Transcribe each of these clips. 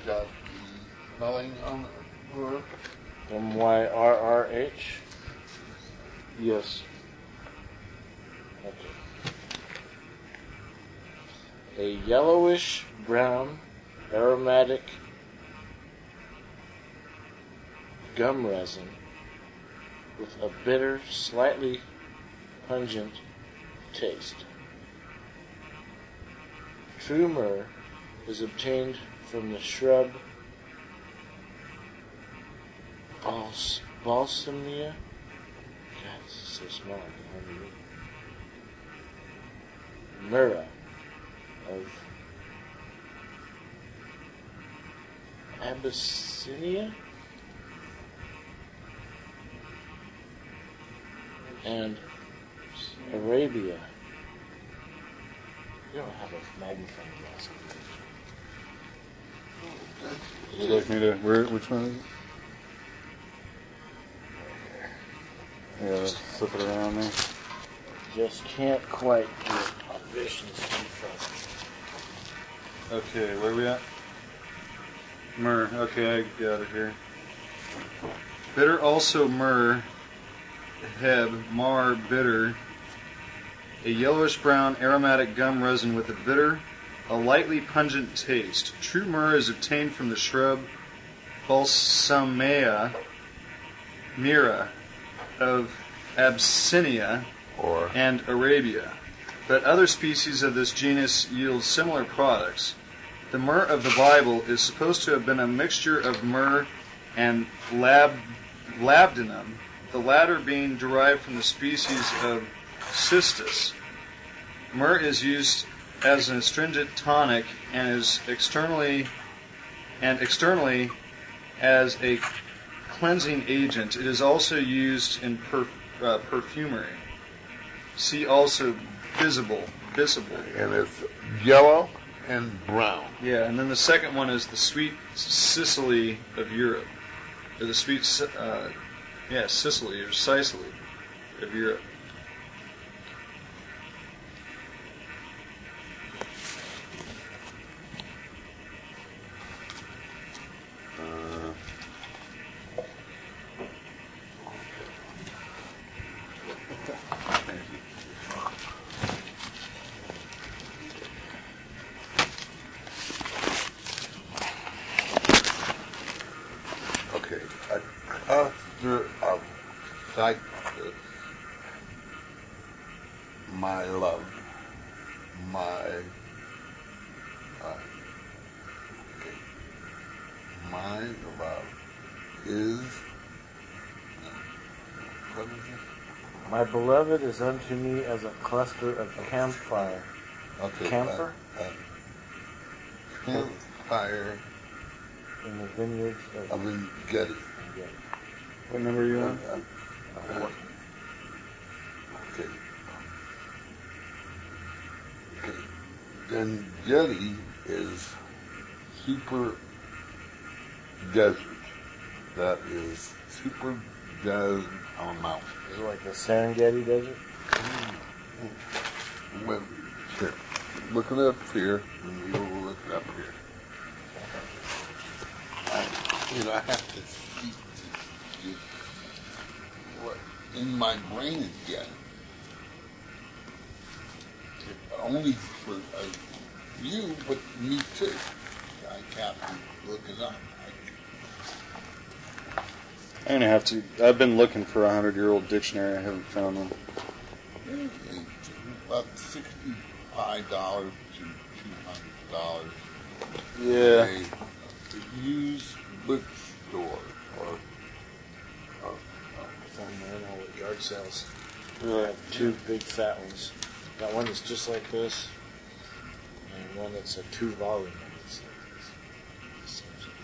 got the spelling on it. MYRRH? Yes. Okay. A yellowish brown aromatic gum resin with a bitter, slightly pungent taste. True myrrh is obtained from the shrub Balsamia. God, this is so small, I can hardly read. Myrrha of Abyssinia and Arabia. You don't have a magnifying glass. Would you like me to... which one is it? Yeah, let's flip it around there. Just can't quite get visions from. Okay, where are we at? Myrrh. Okay, I got it here. Bitter also myrrh, heb, mar, bitter. A yellowish-brown aromatic gum resin with a lightly pungent taste. True myrrh is obtained from the shrub Balsamea myrrha of Abyssinia and Arabia, but other species of this genus yield similar products. The myrrh of the Bible is supposed to have been a mixture of myrrh and labdanum, the latter being derived from the species of cistus. Myrrh is used as an astringent tonic and is externally as a cleansing agent. It is also used in perfumery. See also visible. And it's yellow and brown. Yeah, and then the second one is the sweet Sicily of Europe. Or the sweet, Sicily or Sicily of Europe. Okay, a cluster of cypress, my love, my love is, what is it? My beloved is unto me as a cluster of campfire. Okay, Camphor? Campfire In the vineyards of Engedi. What number are you on? Okay. Then Engedi is super desert. That is super desert on a mountain. Is it like the Serengeti Desert? Well, here. Look it up here, and we will look it up here. I have to keep this what in my brain again. Only for you, but me too. I have to look it up. I'm gonna have to. I've been looking for a 100-year-old dictionary. I haven't found one. About $65 to $200. Yeah. A used bookstore or Somewhere in all the yard sales. Really? I have two big fat ones. Got one that's just like this, and one that's a 2-volume. It's like this.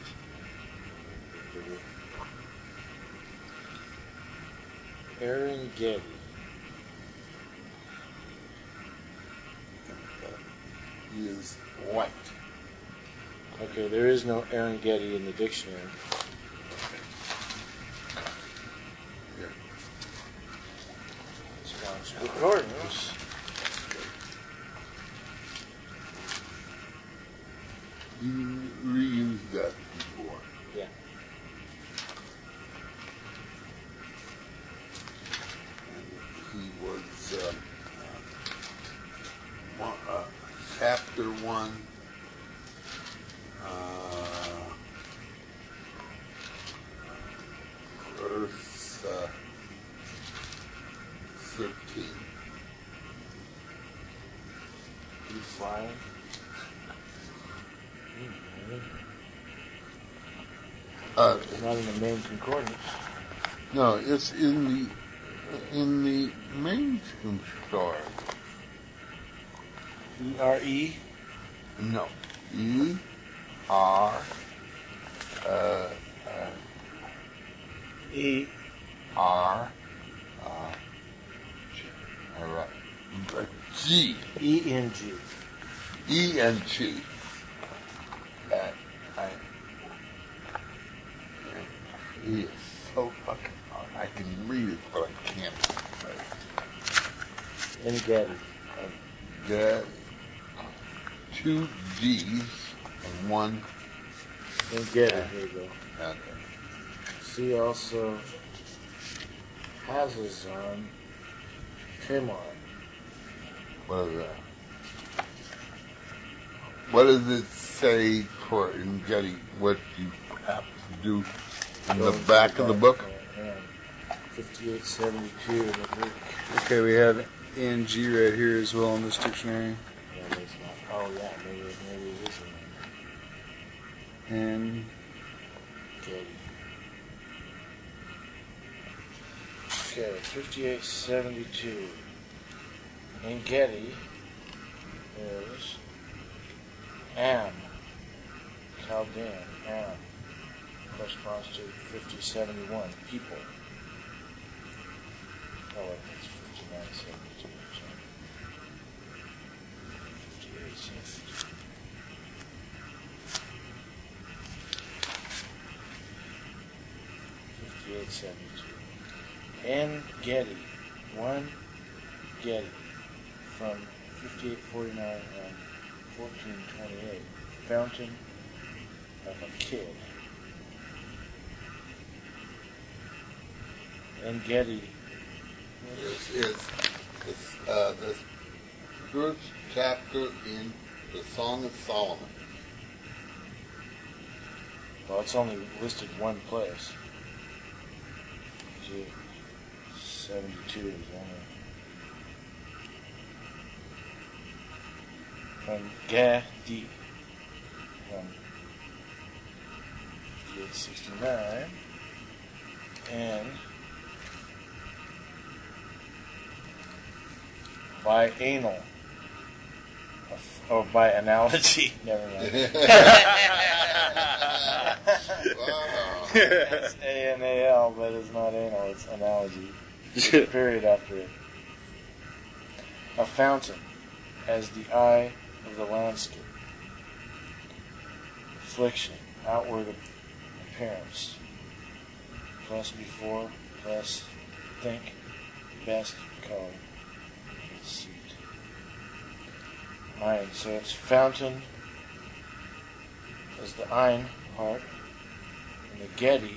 Erengeti. is white. Okay, there is no Erengeti in the dictionary. Here. Let's watch recordings. You reuse that Verse 13. You flying? It's not in the main concordance. No, it's in the mainstream story. E-R-E? No, E-R. E. R. All right. G. E-N-G. E-N-G. He is so fucking hard. I can read it, but I can't say it. En-Gedi. Got 2 G's and 1. En-Gedi. Here you go. Okay. See also Hazazon Tamar. What is that? What does it say for Ngeti? What you have to do in the back of the book? 5872 in the Greek. Okay, we have NG right here as well in this dictionary. Yeah, that's not. Oh yeah, maybe it is in And Gedi. Okay, 5872. En-Gedi is Am, Chaldean, Am, corresponds to 5071, people. Oh, wait, it's 5972. Sorry. 5872. En-Gedi, one Gedi, from 5849 and 1428, fountain of a kid. En-Gedi. Is the first chapter in the Song of Solomon. Well, it's only listed one place. 72 is only from Gedi, from 5869, and by anal, or by analogy. Never mind. Wow. It's A-N-A-L, but it's not anal, it's analogy. With a period after it. A fountain, as the eye of the landscape. Affliction, outward appearance. Plus before, plus think, best, color, seat. Ein, so it's fountain as the Ein part, and the Gedi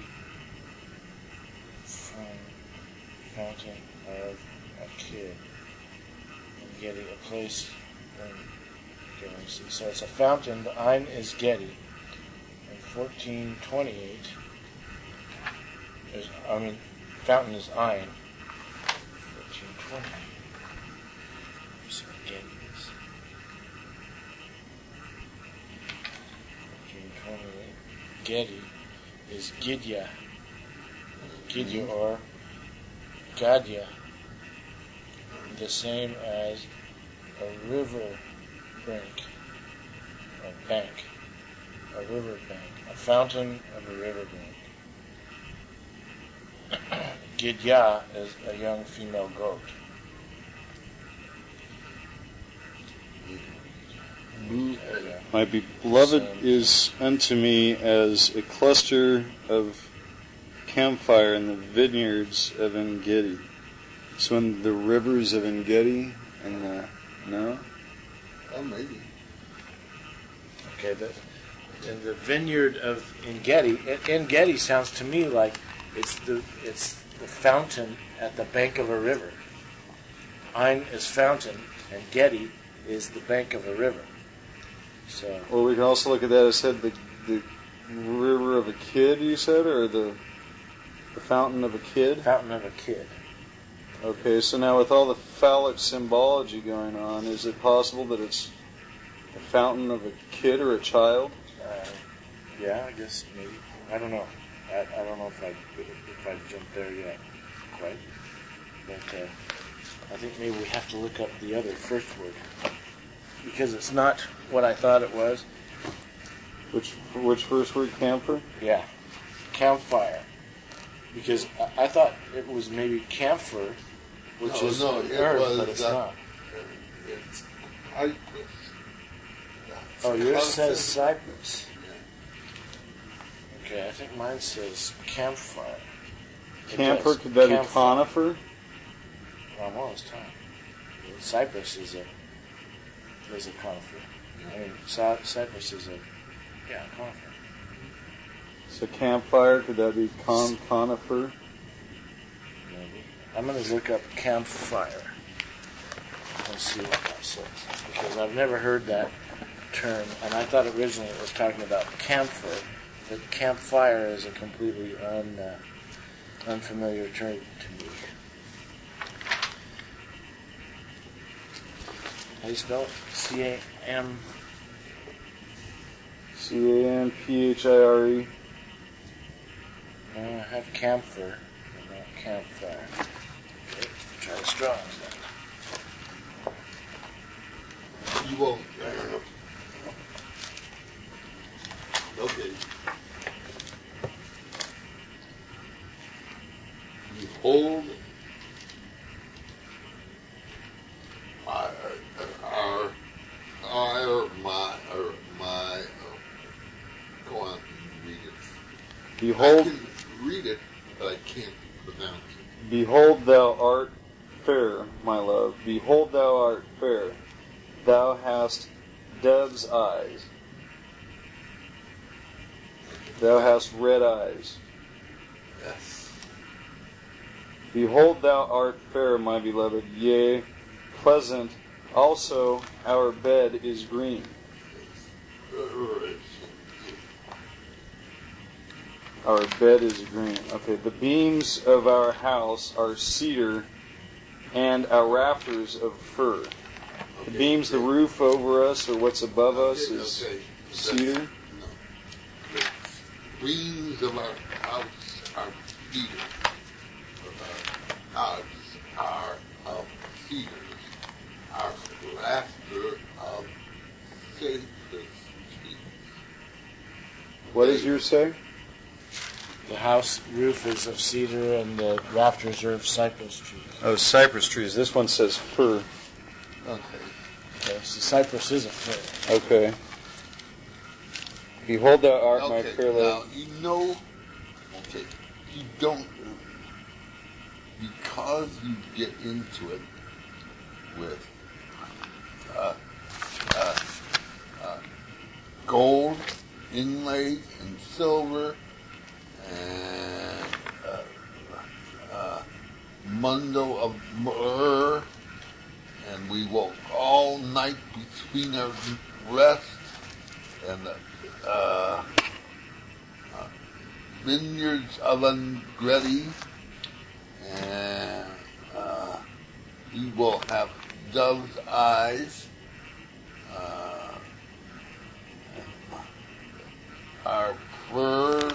from fountain of a kid. And Gedi, a place in Galaxy. So it's a fountain. The Ein is Gedi. In 1428, fountain is Ein. 1420. So Gedi is 1428. Gedi is Gidya. Gidya or Gadya, the same as a river bank, a bank, a river bank, a fountain of a river bank. Gidya is a young female goat. my beloved is unto me as a cluster of campfire in the vineyards of En-Gedi. So in the rivers of En-Gedi and no? Oh, maybe. Okay, in the vineyard of En-Gedi. En-Gedi sounds to me like it's the fountain at the bank of a river. Ein is fountain, and Gedi is the bank of a river. So, Or we can also look at that as said the river of a kid, you said, or the fountain of a kid? fountain of a kid. Okay, so now with all the phallic symbology going on, is it possible that it's the fountain of a kid or a child? Yeah, I guess maybe. I don't know. I don't know if I've jumped there yet, quite. But I think maybe we have to look up the other first word because it's not what I thought it was. Which first word, camphor? Yeah, campfire. Because I thought it was maybe camphor, which is an herb, but it's not. It's cypress. Oh, yours says cypress. Okay, I think mine says campfire. Camphor, could that be conifer? Well, I'm almost time. Cypress is a conifer. I mean, cypress is a conifer. So campfire, could that be conifer? Maybe. I'm going to look up campfire and see what that says. Because I've never heard that term, and I thought originally it was talking about camphor, but campfire is a completely unfamiliar term to me. How do you spell it? C-A-M... C-A-M-P-H-I-R-E. I have camphor, but not campfire. Okay, try the straws then. You won't. Okay. Behold go on, read it. Behold, I can read it, but I can't pronounce it. Behold, thou art fair, my love. Behold, thou art fair. Thou hast dove's eyes. Thou hast red eyes. Yes. Behold, thou art fair, my beloved. Yea, pleasant. Also, our bed is green. Our bed is green. Okay, the beams of our house are cedar, and our rafters of fir. The beams, the roof over us, or what's above us, is cedar. No. The beams of our house are cedar. Our house are of cedars. Our rafter of cypress trees. What does yours say? The house roof is of cedar and the rafters are of cypress trees. Oh, cypress trees. This one says fir. Okay. Okay, so cypress is a fir. Okay. Behold, thou art my fair love. Now, you know, you don't, because you get into it with gold inlaid and silver and mundo of myrrh, and we woke all night between our breasts, and the vineyards of Engedi, and we will have dove's eyes. Our furs,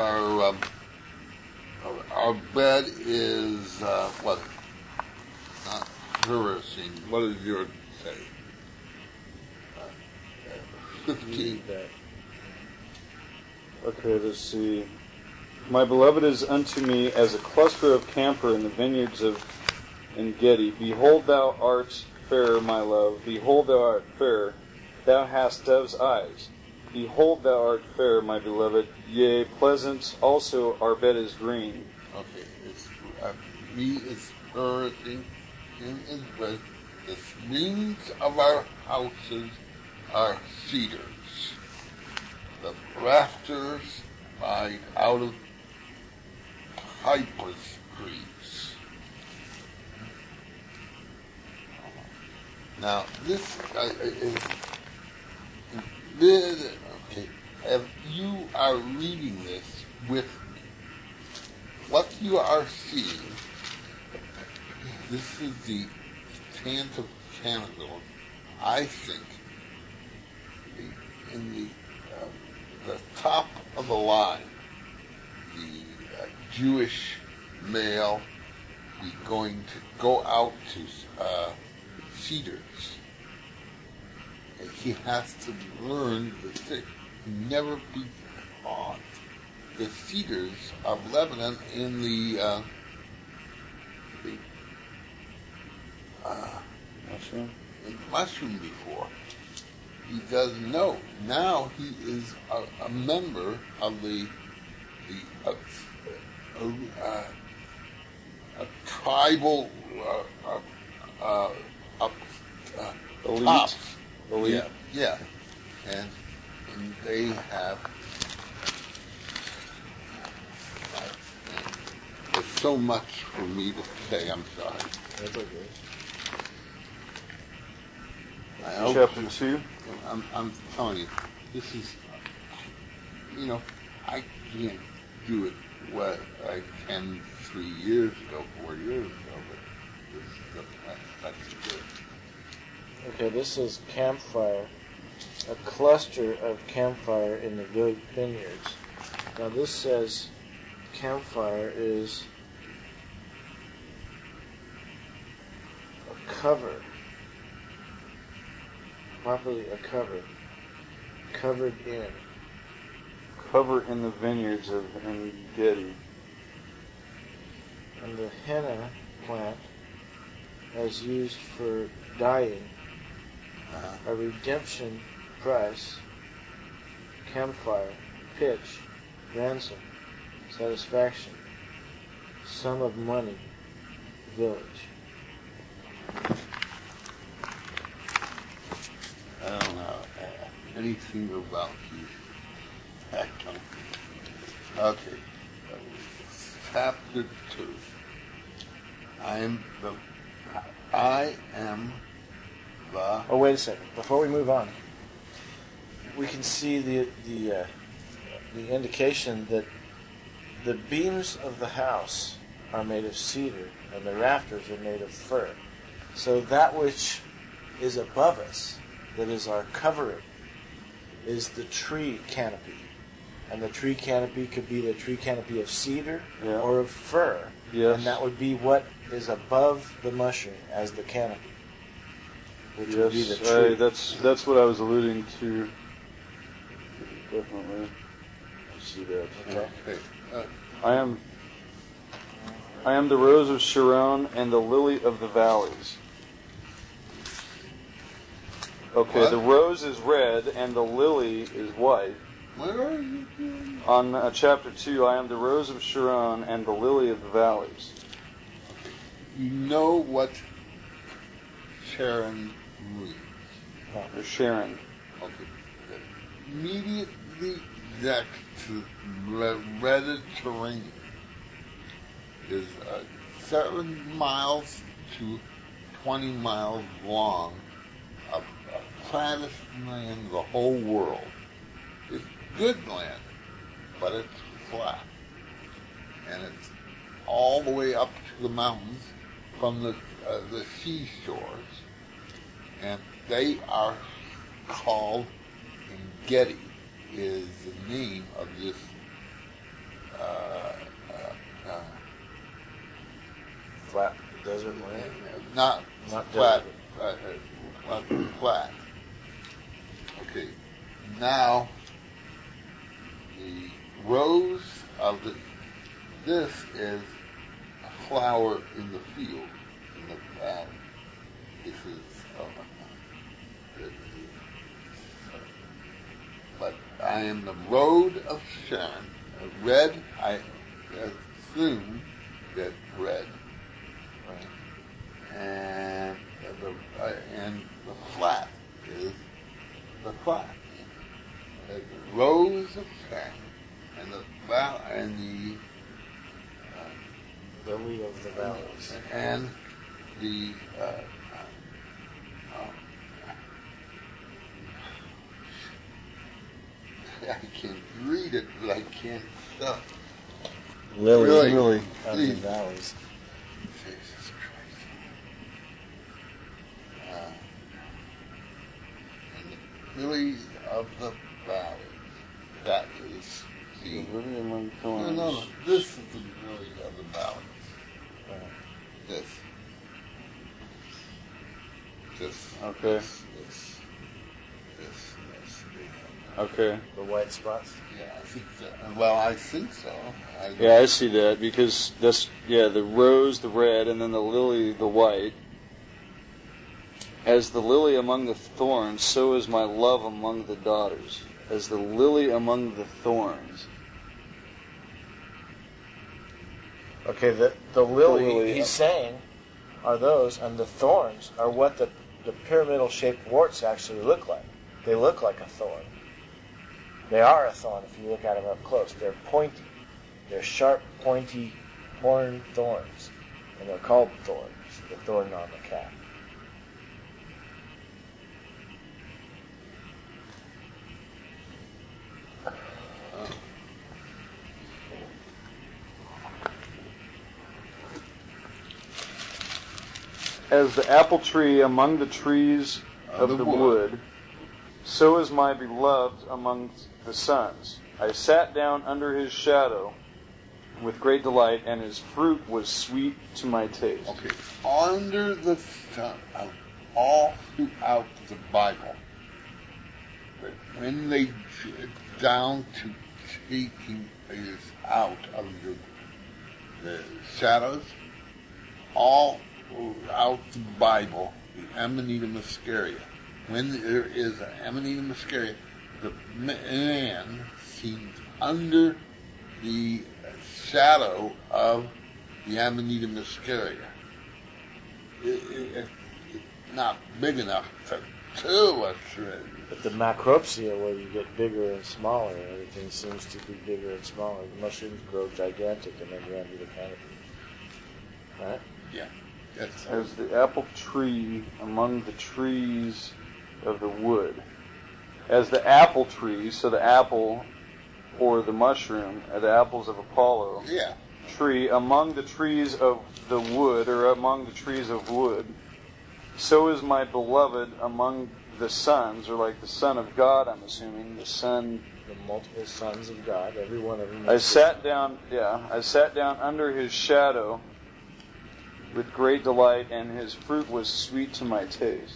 our bed is what? Not flourishing. What does yours say? 15. Okay, let's see. My beloved is unto me as a cluster of camphor in the vineyards of Engedi. Behold, thou art fair, my love. Behold, thou art fair. Thou hast dove's eyes. Behold, thou art fair, my beloved. Yea, pleasant. Also, our bed is green. Okay, it's me is flourishing in Israel. The wings of our houses are cedars. The rafters made out of cypress trees. Now, this is Okay, if you are reading this with me, what you are seeing, this is the Sands of Canterville, I think, in the top of the line, the Jewish male be going to go out to Cedars. And he has to learn the thing. Never be taught the Cedars of Lebanon in the mushroom before. He doesn't know. Now he is a member of the tribal Elite. tops. Elite. Yeah. And they have there's so much for me to say. I'm sorry. That's okay. I hope- Chapter 2. I'm telling you, this is, I can't do it what I can 3 years ago, 4 years ago, but this is that's good. Okay, this is campfire, a cluster of campfire in the vineyards. Now this says campfire is a cover, properly a cover, covered in. Cover in the vineyards of En-Gedi. And the henna plant as used for dyeing, a redemption price, campfire, pitch, ransom, satisfaction, sum of money, village. I don't know anything about you. I don't. Okay. Chapter 2. I am the. Oh, wait a second. Before we move on, we can see the indication that the beams of the house are made of cedar and the rafters are made of fir. So that which is above us, that is our covering, is the tree canopy. And the tree canopy could be the tree canopy of cedar or of fir. Yes. And that would be what is above the mushroom as the canopy, which would be the tree. That's what I was alluding to. Definitely. I see that. Okay. I am the rose of Sharon and the lily of the valleys. Okay, What? the rose is red and the lily is white. Where are you doing? On chapter 2, I am the rose of Sharon and the lily of the valleys. You know what Sharon means. Or Sharon. Okay. Immediately next to the Mediterranean is 7 miles to 20 miles long of plattest land in the whole world. It's good land, but it's flat. And it's all the way up to the mountains from the seashores. And they are called, En-Gedi is the name of this Flat desert land. not Not flat, desert. not flat. Okay, now the rose of this is a flower in the field, in the valley. This is, but I am the road of Sharon. Red, I assume that red. And the flat is the flat. The rose of Sharon and the Lily of the valleys. and the I can read it, but I can't spell. Lilies Really? of the Please. valleys. Jesus Christ. And the lilies of the valley. That is the... Lily among No, thorns. no. This is the lily of the valley. This. This. Okay. This. Okay. The white spots. Yeah, I think so. Well, I think so. Yeah, I see that because that's the rose, the red, and then the lily, the white. As the lily among the thorns, so is my love among the daughters. As the lily among the thorns. Okay, the lily, lily, he's saying, are those, and the thorns are what the pyramidal-shaped warts actually look like. They look like a thorn. They are a thorn if you look at them up close. They're pointy. They're sharp, pointy, horn thorns. And they're called thorns. The thorn on the cap. As the apple tree among the trees of the wood, so is my beloved among the sons. I sat down under his shadow with great delight, and his fruit was sweet to my taste. Okay, under the sun, all throughout the Bible, but when they get down to taking us out of the shadows, all throughout the Bible, the Amanita muscaria, when there is an Amanita muscaria, the man seems under the shadow of the Amanita muscaria. It's not big enough to kill a shred. But the macropsia, where you get bigger and smaller, everything seems to be bigger and smaller. The mushrooms grow gigantic and then you're under the canopy. Right? Yeah. That's As the apple tree among the trees of the wood. As the apple tree, so the apple or the mushroom, the apples of Apollo, yeah. tree among the trees of the wood, or among the trees of wood, so is my beloved among the sons, or like the Son of God, I'm assuming, the Son. The multiple sons of God, every one of them. I sat down under his shadow with great delight, and his fruit was sweet to my taste.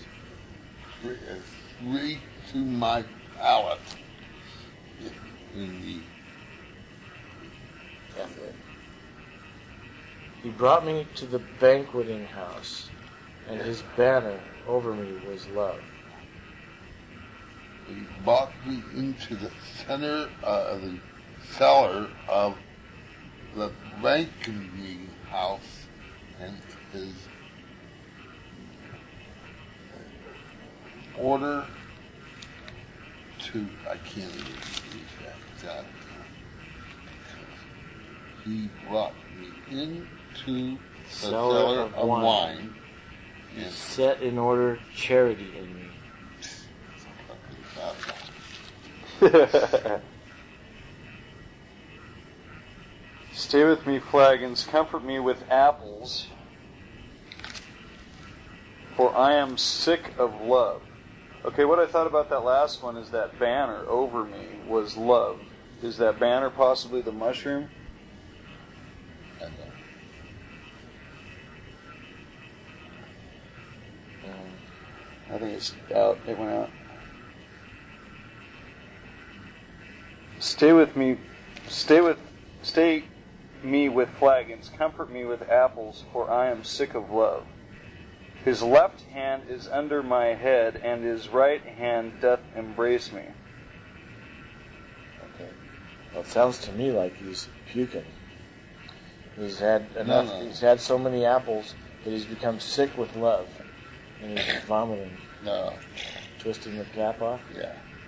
Sweet to my palate. Indeed. He brought me to the banqueting house, and his banner over me was love. He brought me into the center of the cellar of the banqueting house, and his order to, I can't even read that. He brought me into the cellar of wine. And Set in order charity in me. Stay with me, flagons, comfort me with apples, for I am sick of love. Okay, what I thought about that last one is that banner over me was love. Is that banner possibly the mushroom? I think it's out. It went out. Stay me with flagons, comfort me with apples, for I am sick of love. His left hand is under my head, and his right hand doth embrace me. Okay. Well, it sounds to me like he's puking. He's had enough. No. He's had so many apples that he's become sick with love, and he's vomiting, No, twisting the cap off. yeah.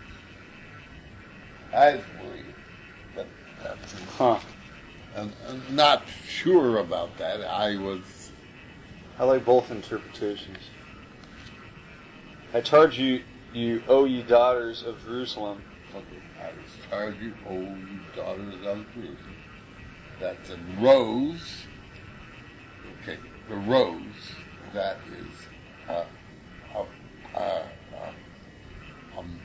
I believe, but that's I'm not sure about that. I like both interpretations. I charge you, O ye daughters of Jerusalem, Okay, I was charged you, O you daughters of Jerusalem. That's a rose. Okay, the rose, that is uh, uh, um,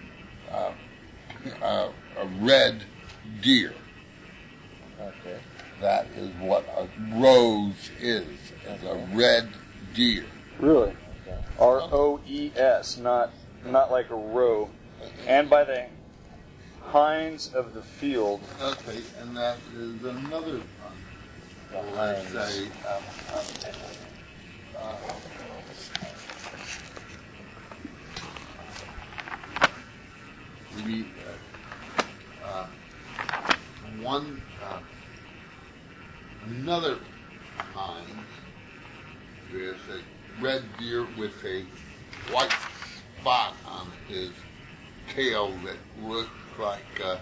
a red deer. Okay. That is what a rose is a red deer. Really? Okay. ROES, not like a row. And by the hinds of the field. Okay, and that is another one. The Let's hinds. say, maybe one, another hind is a red deer with a white spot on his tail that looks like a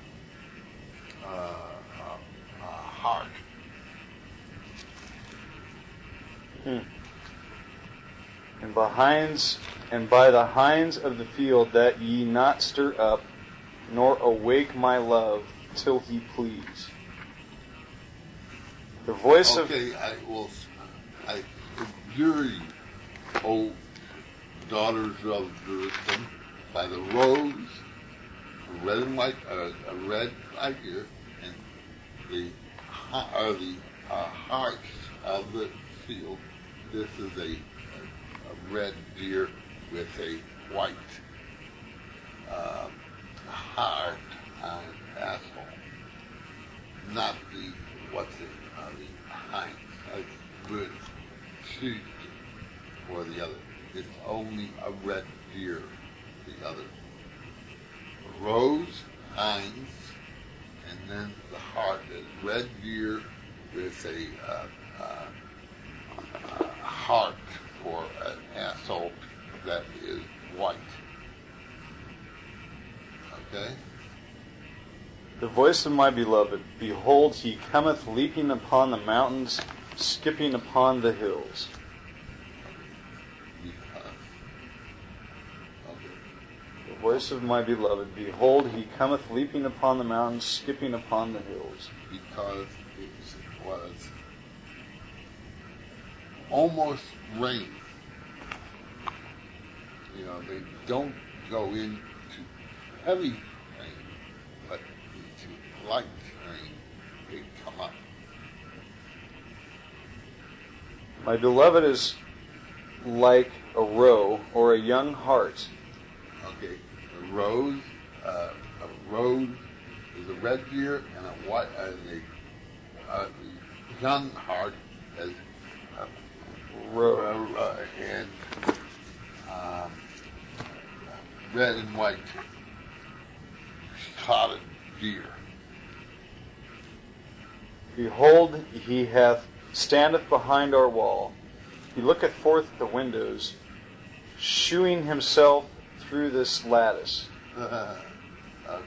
heart. And by the hinds of the field, that ye not stir up, nor awake my love, till he please. The voice Okay, I adjure you, O daughters of Jerusalem, by the rose, a red and white, a red light here, and the hearts of the field. This is a red deer with a white heart on its asshole. Not the hinds. I would choose for the other. It's only a red deer, the other. Rose, hinds, and then the heart is red deer with a heart for an asshole that is white. Okay? The voice of my beloved, behold, he cometh leaping upon the mountains, skipping upon the hills. The voice of my beloved, behold, he cometh leaping upon the mountains, skipping upon the hills. Because it was almost rain. You know, they don't go into heavy rain, but into light rain, they come up. My beloved is like a roe or a young hart. Okay, a rose is a red deer, and a white, a young hart as and red and white spotted deer. Behold, he standeth behind our wall. He looketh forth at the windows, shewing himself through this lattice. Okay.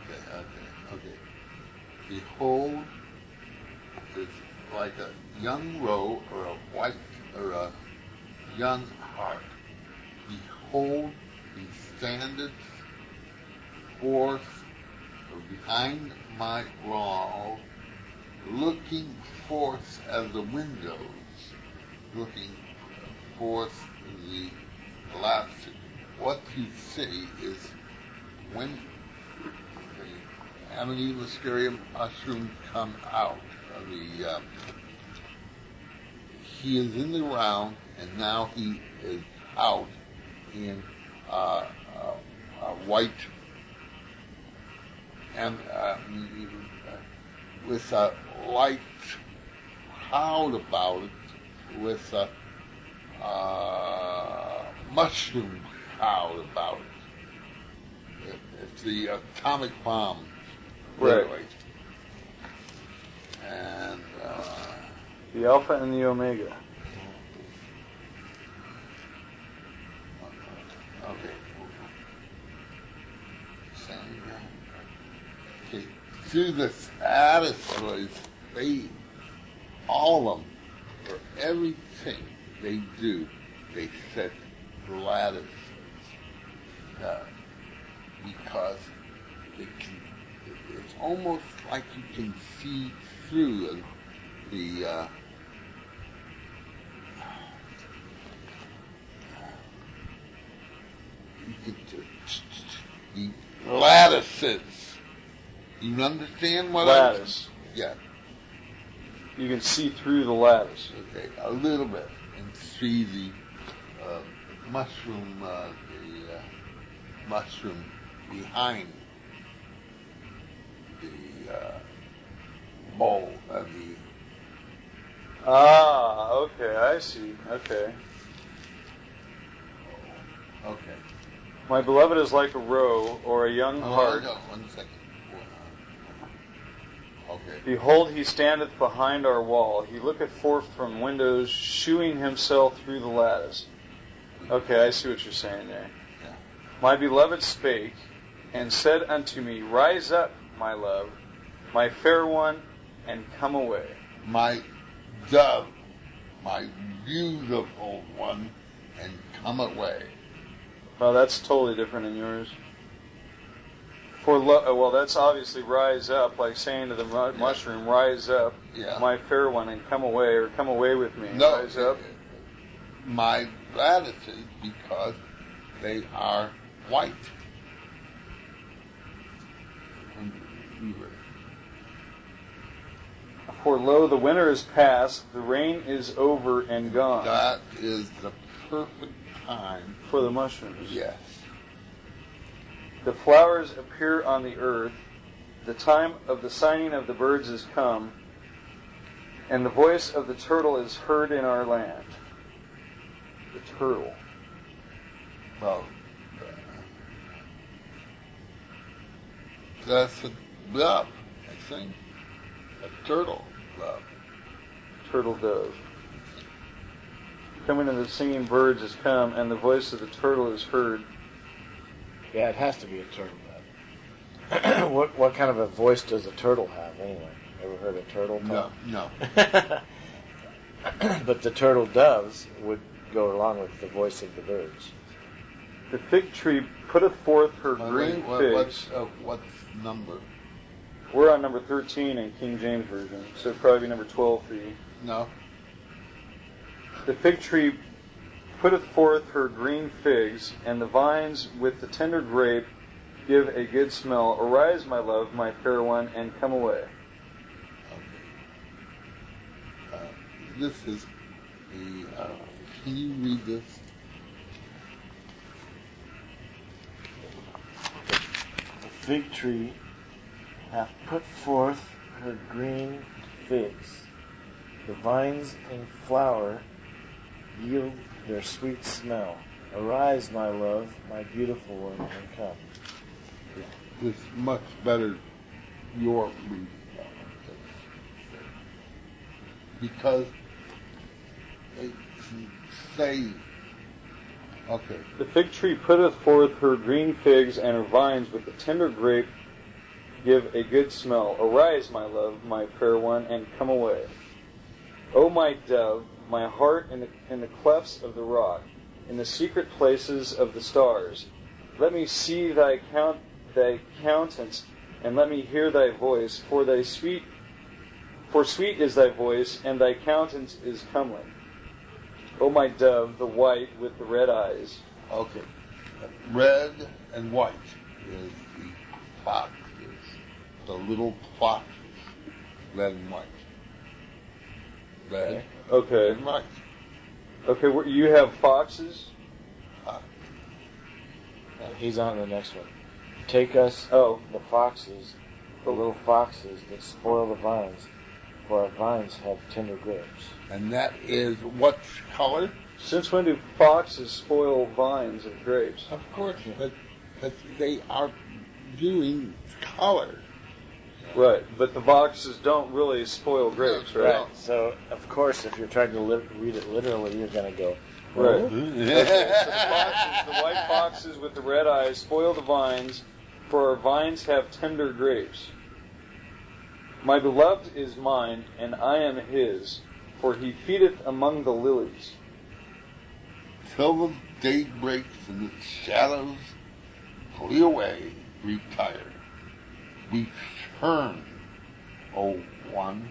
Behold is like a young roe or a white or a young hart. Behold, he standeth forth or behind my wall, looking forth at the windows, looking forth the lattice. What you see is when the Amanita muscaria mushroom come out of the, he is in the ground, and now he is out in white and with a light cloud about it, with a mushroom cloud about it. It's the atomic bomb, literally. And The Alpha and the Omega. okay. Okay. Through the satisfies, all of them, for everything they do, they set lattice because they can almost like you can see through the the lattices. You understand what Lattice. Yeah. You can see through the lattice. Okay, a little bit, and see the mushroom behind the bowl of the. Ah, okay, I see. Okay. Okay. My beloved is like a roe or a young hart. No, 1 second. Okay. Behold, he standeth behind our wall. He looketh forth from windows, shewing himself through the lattice. Okay, I see what you're saying there. Yeah. My beloved spake, and said unto me, Rise up, my love, my fair one, and come away. My dove, my beautiful one, and come away. Well, that's totally different in yours. Well, that's obviously rise up, like saying to the mushroom, rise up, Yeah. my fair one, and come away, or come away with me. No, Rise up. my lattices, because they are white. For lo, the winter is past, the rain is over and gone. That is the perfect time. For the mushrooms. Yes. The flowers appear on the earth, the time of the signing of the birds is come, and the voice of the turtle is heard in our land. The turtle. Well, that's a dove, I think. A turtle dove. Turtle dove. Coming of the singing birds is come, and the voice of the turtle is heard. Yeah, it has to be a turtle dove. What kind of a voice does a turtle have anyway? Ever heard a turtle talk? No. But the turtle doves would go along with the voice of the birds. The fig tree putteth forth her green figs. What's number? We're on number 13 in King James Version, so it'd probably be number 12 for you. No. The fig tree putteth forth her green figs, and the vines with the tender grape give a good smell. Arise, my love, my fair one, and come away. Okay. This is the. Can you read this? The fig tree hath put forth her green figs. The vines in flower yield their sweet smell. Arise, my love, my beautiful one, and come. This is much better. Your read. Because they say, okay. The fig tree putteth forth her green figs, and her vines with the tender grape give a good smell. Arise, my love, my fair one, and come away. O my dove, my heart in the clefts of the rock, in the secret places of the stars. Let me see thy countenance, and let me hear thy voice, for sweet is thy voice, and thy countenance is comely. O my dove, the white with the red eyes. Okay. Red and white is the foxes. The little foxes. Red and white. Red Okay. and white. Okay, you have foxes? He's on the next one. Take us, the foxes, the little foxes that spoil the vines, for our vines have tender grapes. And that is what color? Since when do foxes spoil vines of grapes? Of course, but they are doing color. Right, but the foxes don't really spoil grapes, right? Right. So, of course, if you're trying to read it literally, you're going to go, Right. "Oh." Okay, so the white foxes with the red eyes spoil the vines, for our vines have tender grapes. My beloved is mine, and I am his, for he feedeth among the lilies. Till the day breaks and the shadows flee away, retire. return, O one,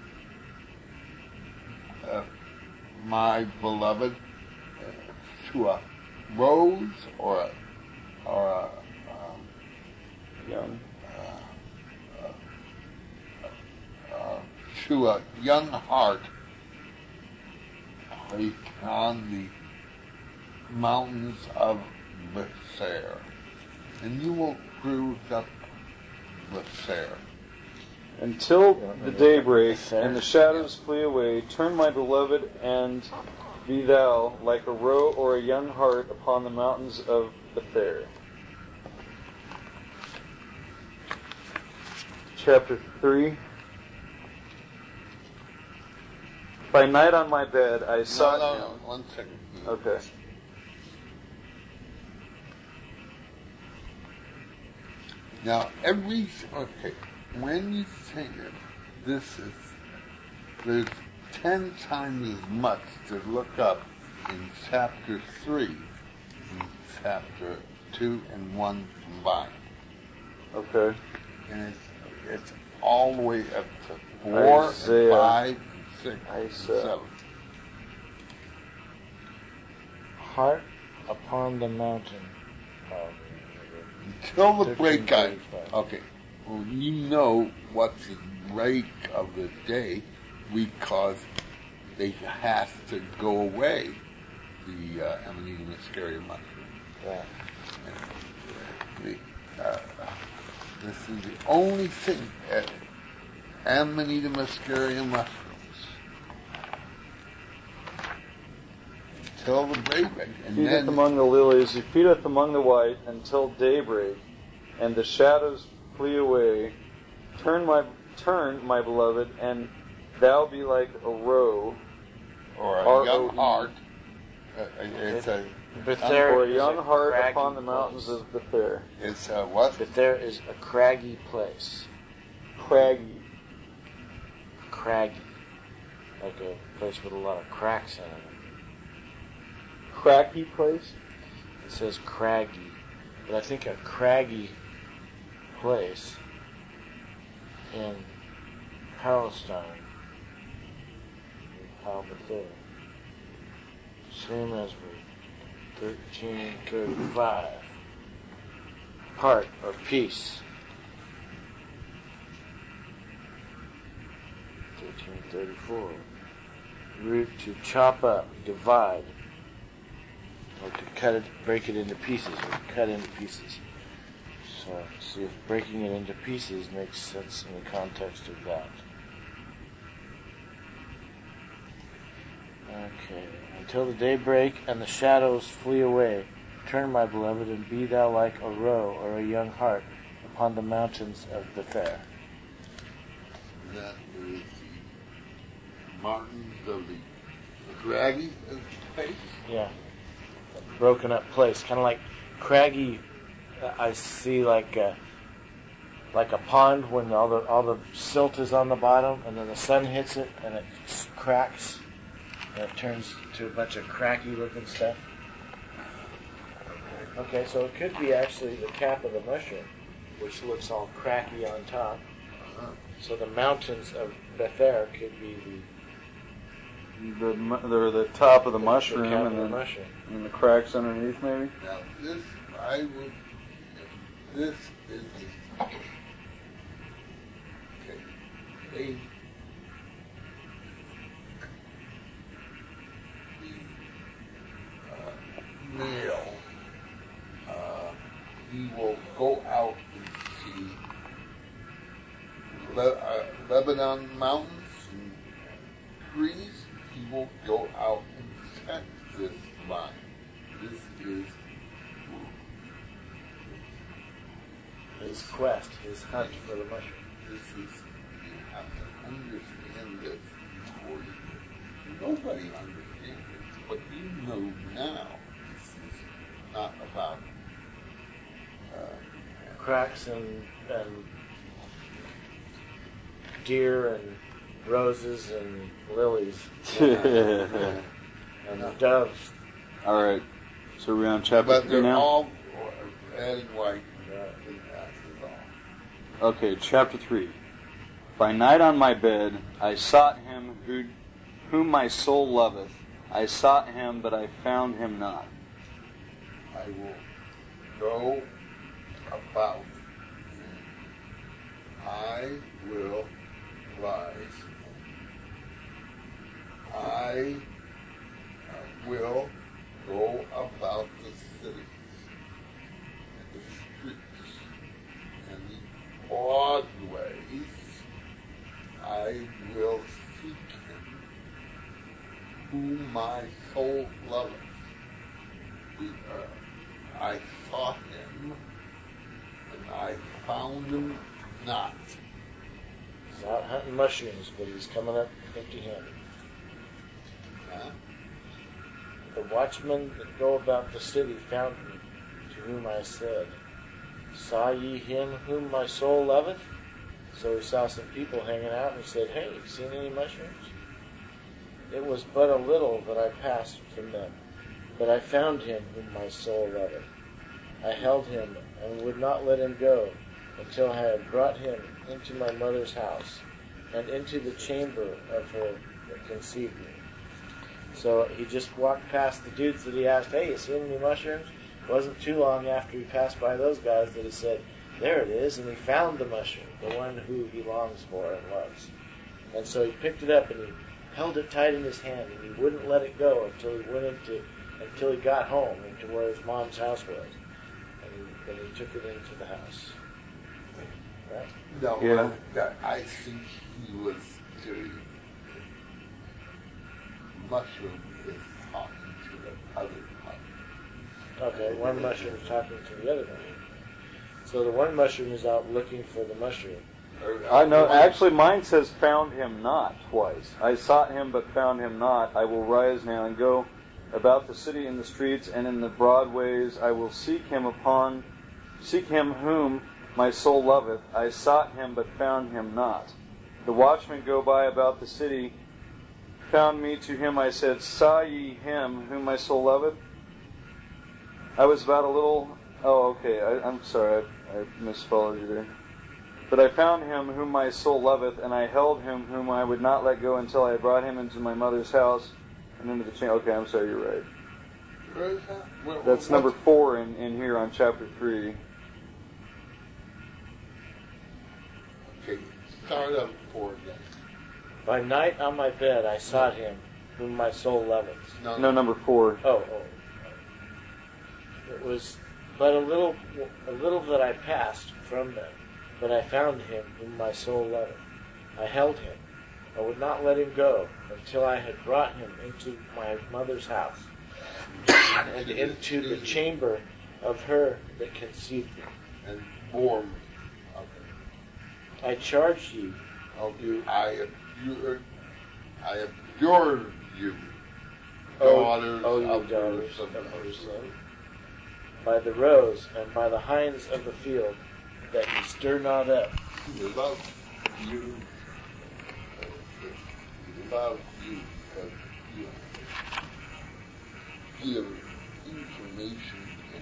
my beloved, to a rose or a Young. to a young heart placed on the mountains of Bether, and you will cruise up Bether. Until the daybreak and the shadows flee away, turn my beloved and be thou like a roe or a young hart upon the mountains of Bether. Chapter 3. By night on my bed I sought No, 1 second. Okay. Now, when you think of this there's 10 times as much to look up in chapter 3 and chapter 2 and 1 combined. Okay. And it's all the way up to 4 Isaiah. and 5 and 6 and Isaiah. 7. Heart upon the mountain. Until the break of 13:35. okay. Well, you know what's the break of the day because they have to go away, the Amanita muscaria mushroom. Yeah. This is the only thing at Amanita muscaria mushrooms. Until the break, and Feedeth then among the lilies, he feedeth among the white until daybreak, and the shadows flee away. Turn, my beloved, and thou be like a roe, or a R-O-E. young heart. It's a Bether or a is young heart craggy upon the mountains place. of Bether. it's a what? Bether is a craggy place. Craggy. Craggy. Like a place with a lot of cracks in it. Cracky place? It says craggy. But I think a craggy place in Palestine. In Bether. Same as with 1335. Part or piece. 1334. Root to chop up, divide, or to cut it, break it into pieces, or cut into pieces. So, see if breaking it into pieces makes sense in the context of that. Okay. Until the day break and the shadows flee away, turn, my beloved, and be thou like a roe or a young hart upon the mountains of Bether. That is the mountains of the craggy place. Yeah. A broken up place. Kind of like craggy, I see like a pond when all the silt is on the bottom and then the sun hits it and it cracks and it turns to a bunch of cracky looking stuff. Okay, so it could be actually the cap of the mushroom, which looks all cracky on top. So the mountains of Bether could be The top of the mushroom, the cap and of the then mushroom. and the cracks underneath, maybe. Now this is okay. The male, he will go out and see Lebanon mountains and trees. He will go out and check this vine. This is His quest, his hunt for the mushroom. This is, you have to understand this before you. Nobody understands it, but you know now this is not about Cracks and deer and roses and lilies and doves. All right. So we're on chapter but 3 they're now. all red and white. And that is all. Okay, chapter 3. By night on my bed, I sought him whom my soul loveth. I sought him, but I found him not. I will go about. I will rise. I will go about the cities and the streets and the broadways. I will seek him whom my soul loveth. I sought him and I found him not. He's out hunting mushrooms, but he's coming up empty-handed. Huh? The watchmen that go about the city found me, to whom I said, Saw ye him whom my soul loveth? So he saw some people hanging out, and he said, Hey, seen any mushrooms? It was but a little that I passed from them, but I found him whom my soul loveth. I held him and would not let him go until I had brought him into my mother's house and into the chamber of her that conceived me. So he just walked past the dudes that he asked, Hey, you seen any mushrooms? It wasn't too long after he passed by those guys that he said, There it is, and he found the mushroom, the one who he longs for and loves. And so he picked it up and he held it tight in his hand, and he wouldn't let it go until he got home into where his mom's house was. And then he took it into the house. Right? No, Yeah. I think he was doing mushroom is talking to the other mushroom. Okay, one mushroom is talking to the other mushroom. So the one mushroom is out looking for the mushroom. I know. Actually, mine says found him not twice. I sought him, but found him not. I will rise now and go about the city in the streets and in the broad ways. I will seek him whom my soul loveth. I sought him, but found him not. The watchmen go by about the city, found me. To him I said, Saw ye him whom my soul loveth? I was about a little... Oh, okay. I'm sorry. I misfollowed you there. But I found him whom my soul loveth, and I held him whom I would not let go until I had brought him into my mother's house and into the chamber. Okay, I'm sorry, you're right. Where is that? That's number 4 in here on chapter 3. Okay, start up 4 again. By night on my bed I sought him whom my soul loveth. No, number 4. Oh. It was but a little that I passed from them, but I found him whom my soul loveth. I held him. I would not let him go until I had brought him into my mother's house and into the chamber of her that conceived me. And bore me. Okay. I charge you. I adjure you, daughters of Jerusalem, by the rose and by the hinds of the field, that ye stir not up. Love you. Love you because you give information.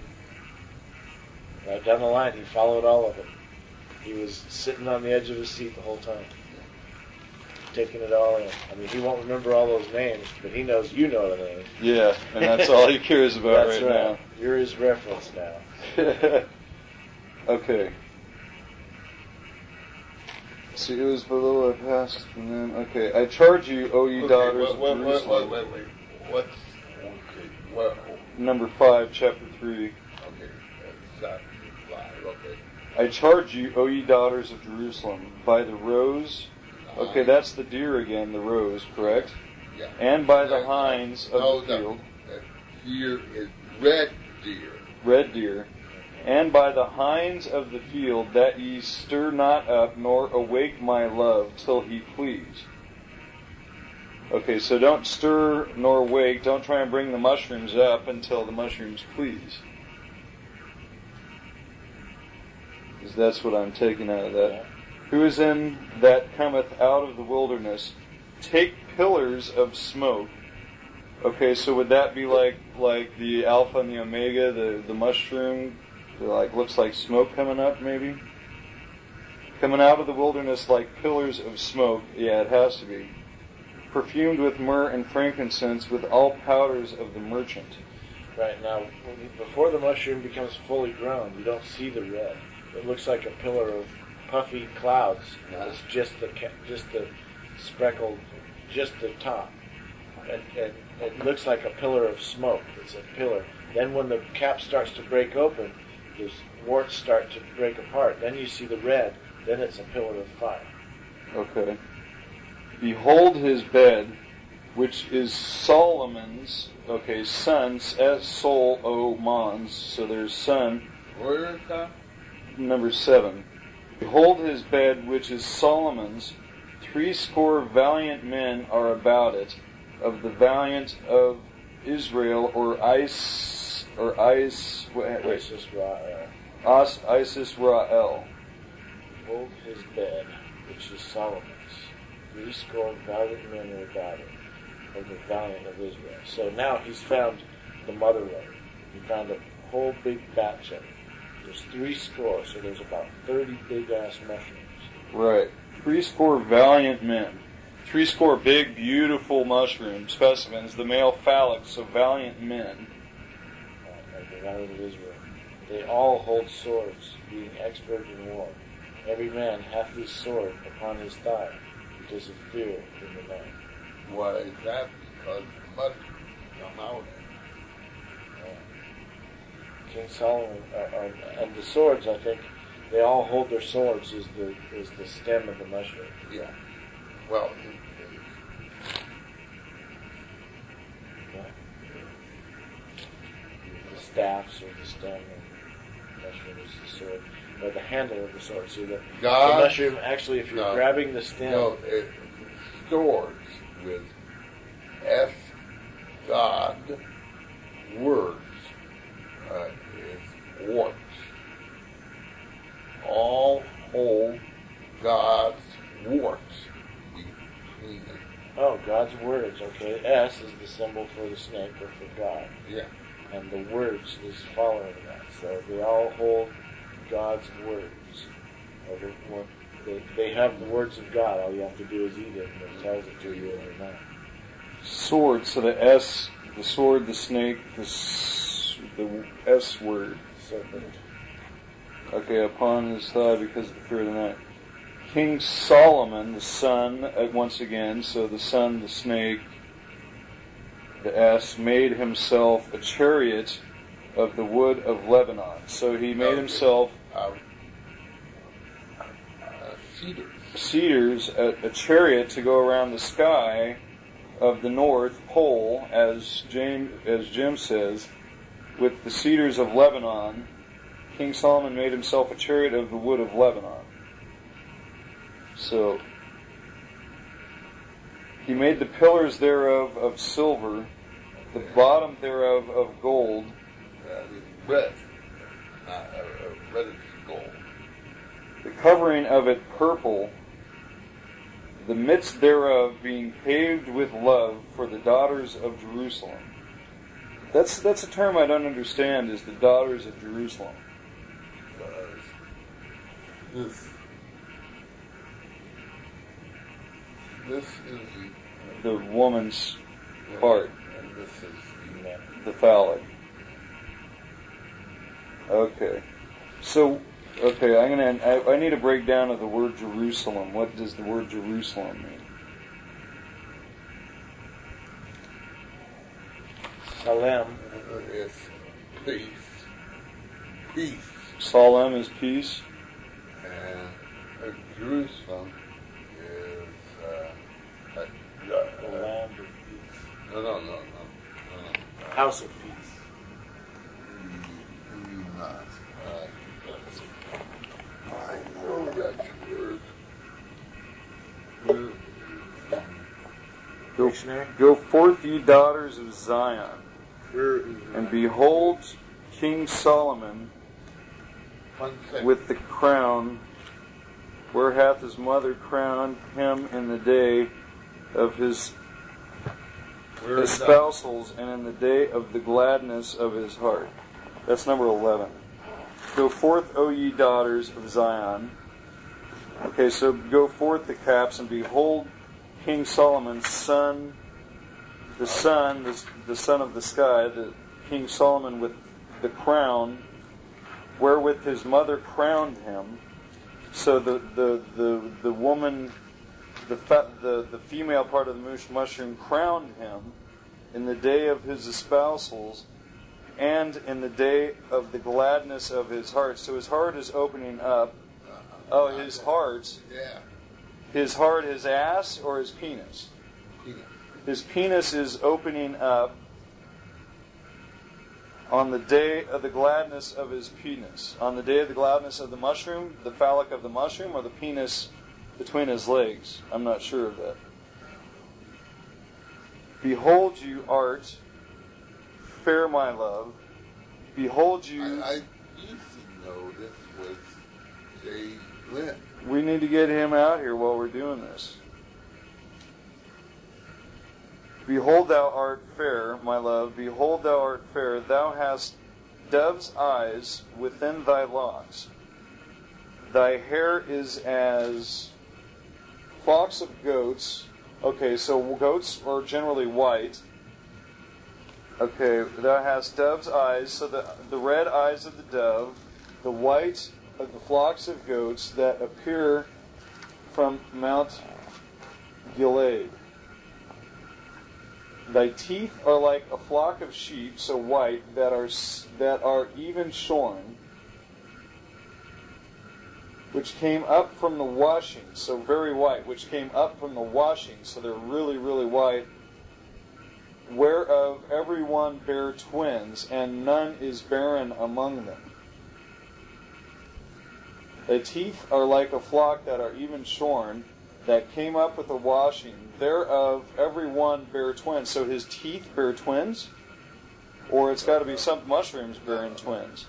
Right down the line, he followed all of it. He was sitting on the edge of his seat the whole time, taking it all in. I mean, he won't remember all those names, but he knows you know the names. Yeah, and that's all he cares about That's right You're his reference now. now. Okay. See, it was below I passed from them. Okay, I charge you, O ye daughters of Jerusalem. Wait. What's okay? What? Number 5, chapter 3. Okay, that's 5. Okay. I charge you, O ye daughters of Jerusalem, by the rose. Okay, that's the deer again, the rose, correct? Yeah. And by the hinds of the field. Deer is red deer. Red deer. And by the hinds of the field, that ye stir not up, nor awake my love, till he please. Okay, so don't stir nor wake. Don't try and bring the mushrooms up until the mushrooms please. Because that's what I'm taking out of that. Who is in that cometh out of the wilderness? Take pillars of smoke. Okay, so would that be like the Alpha and the Omega, the mushroom? Like looks like smoke coming up, maybe. coming out of the wilderness like pillars of smoke. Yeah, it has to be. Perfumed with myrrh and frankincense, with all powders of the merchant. Right now, before the mushroom becomes fully grown, you don't see the red. It looks like a pillar of puffy clouds. It's just the speckled, just the top. And it looks like a pillar of smoke. It's a pillar. Then when the cap starts to break open, the warts start to break apart. Then you see the red. Then it's a pillar of fire. Okay. Behold his bed, which is Solomon's, son, S-Sol, O, Mons. So there's son. Where is that? Number 7. Behold his bed, which is Solomon's. 80 valiant men are about it, of the valiant of Israel, or Isis Rael. Behold his bed, which is Solomon's. 80 valiant men are about it, of the valiant of Israel. So now he's found the mother lode. He found a whole big batch of it. There's 80, so there's about 30 big-ass mushrooms. Right. 80 valiant men. 80 big, beautiful mushroom specimens, the male phallic, so valiant men. Of the valiant of Israel. They all hold swords, being expert in war. Every man hath his sword upon his thigh, because of fear in the night. Why is that? Because mushrooms come out. King Solomon, and the swords, I think, they all hold their swords is the stem of the mushroom. Yeah. Well, the staffs or the stem of the mushroom is the sword, or the handle of the sword. See, the mushroom, actually, if you're grabbing the stem... No, it stores with S, God, words, is warts. All hold God's warts between them. Oh, God's words, okay. S is the symbol for the snake or for God. Yeah. And the words is following that. So they all hold God's words. They have the words of God. All you have to do is eat it, and it tells it to you in your mouth. Sword, so the S, the sword, the snake, the S word. Serpent. Okay, upon his thigh because of the fear of the night. King Solomon, the son, once again, so the son, the snake, the S, made himself a chariot of the wood of Lebanon. So he made himself cedars, a chariot to go around the sky of the North Pole, as Jim says, with the cedars of Lebanon. King Solomon made himself a chariot of the wood of Lebanon. So he made the pillars thereof of silver, the bottom thereof of gold. Red. Red is gold. The covering of it purple, the midst thereof being paved with love for the daughters of Jerusalem. That's a term I don't understand, is the daughters of Jerusalem. This is the woman's part, and this is the phallic. Okay. So, I need a breakdown of the word Jerusalem. What does the word Jerusalem mean? Salem is peace. Peace. Salem is peace. And Jerusalem is the land of peace. No. House of peace. Not. I know that word. Go forth, ye daughters of Zion, and behold King Solomon with the crown, where hath his mother crowned him in the day of his espousals and in the day of the gladness of his heart. That's number 11. Go forth, O ye daughters of Zion, Okay, so go forth the caps, and behold, King Solomon's son, the son of the sky, the King Solomon with the crown, wherewith his mother crowned him. So the woman, the female part of the mushroom crowned him in the day of his espousals, and in the day of the gladness of his heart. So his heart is opening up. Oh, his heart. Yeah. His heart, his ass, or his penis? Penis. His penis is opening up on the day of the gladness of his penis. On the day of the gladness of the mushroom, the phallic of the mushroom, or the penis between his legs? I'm not sure of that. Behold, you art fair, my love. Behold, you. I used to know this was Jay Lynn. We need to get him out here while we're doing this. Behold, thou art fair, my love. Behold, thou art fair. Thou hast dove's eyes within thy locks. Thy hair is as flocks of goats. Okay, so goats are generally white. Okay, thou hast dove's eyes, so the red eyes of the dove, the white of the flocks of goats that appear from Mount Gilead. Thy teeth are like a flock of sheep, so white, that are even shorn, which came up from the washing, so very white, which came up from the washing, so they're really, really white, whereof every one bare twins, and none is barren among them. Thy teeth are like a flock that are even shorn, that came up with the washing, thereof every one bare twins. So his teeth bear twins? Or it's got to be some mushrooms bearing twins.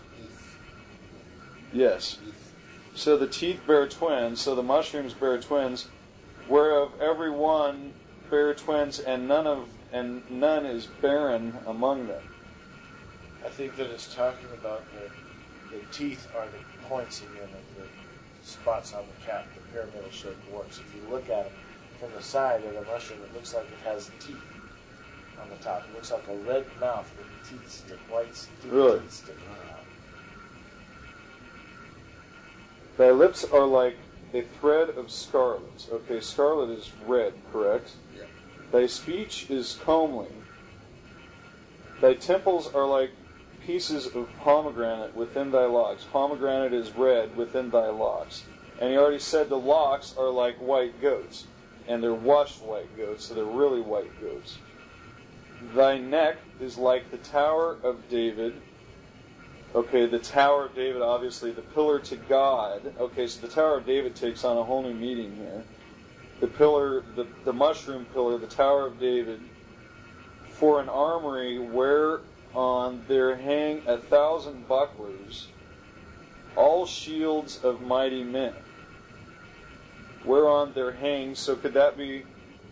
Yes. So the teeth bear twins, so the mushrooms bear twins, whereof every one bear twins, and none is barren among them. I think that it's talking about the teeth are the points again of the spots on the cap, the pyramidal shaped warts. If you look at them from the side of the mushroom, it looks like it has teeth on the top. It looks like a red mouth with the teeth stick, white teeth sticking out. Thy lips are like a thread of scarlet. Okay, scarlet is red, correct? Yeah. Thy speech is comely. Thy temples are like pieces of pomegranate within thy locks. Pomegranate is red within thy locks. And he already said the locks are like white goats. And they're washed white goats, so they're really white goats. Thy neck is like the Tower of David. Okay, the Tower of David, obviously, the pillar to God. Okay, so the Tower of David takes on a whole new meaning here. The pillar, the mushroom pillar, the Tower of David, for an armory whereon there hang 1,000 bucklers, all shields of mighty men. Whereon there hangs, so could that be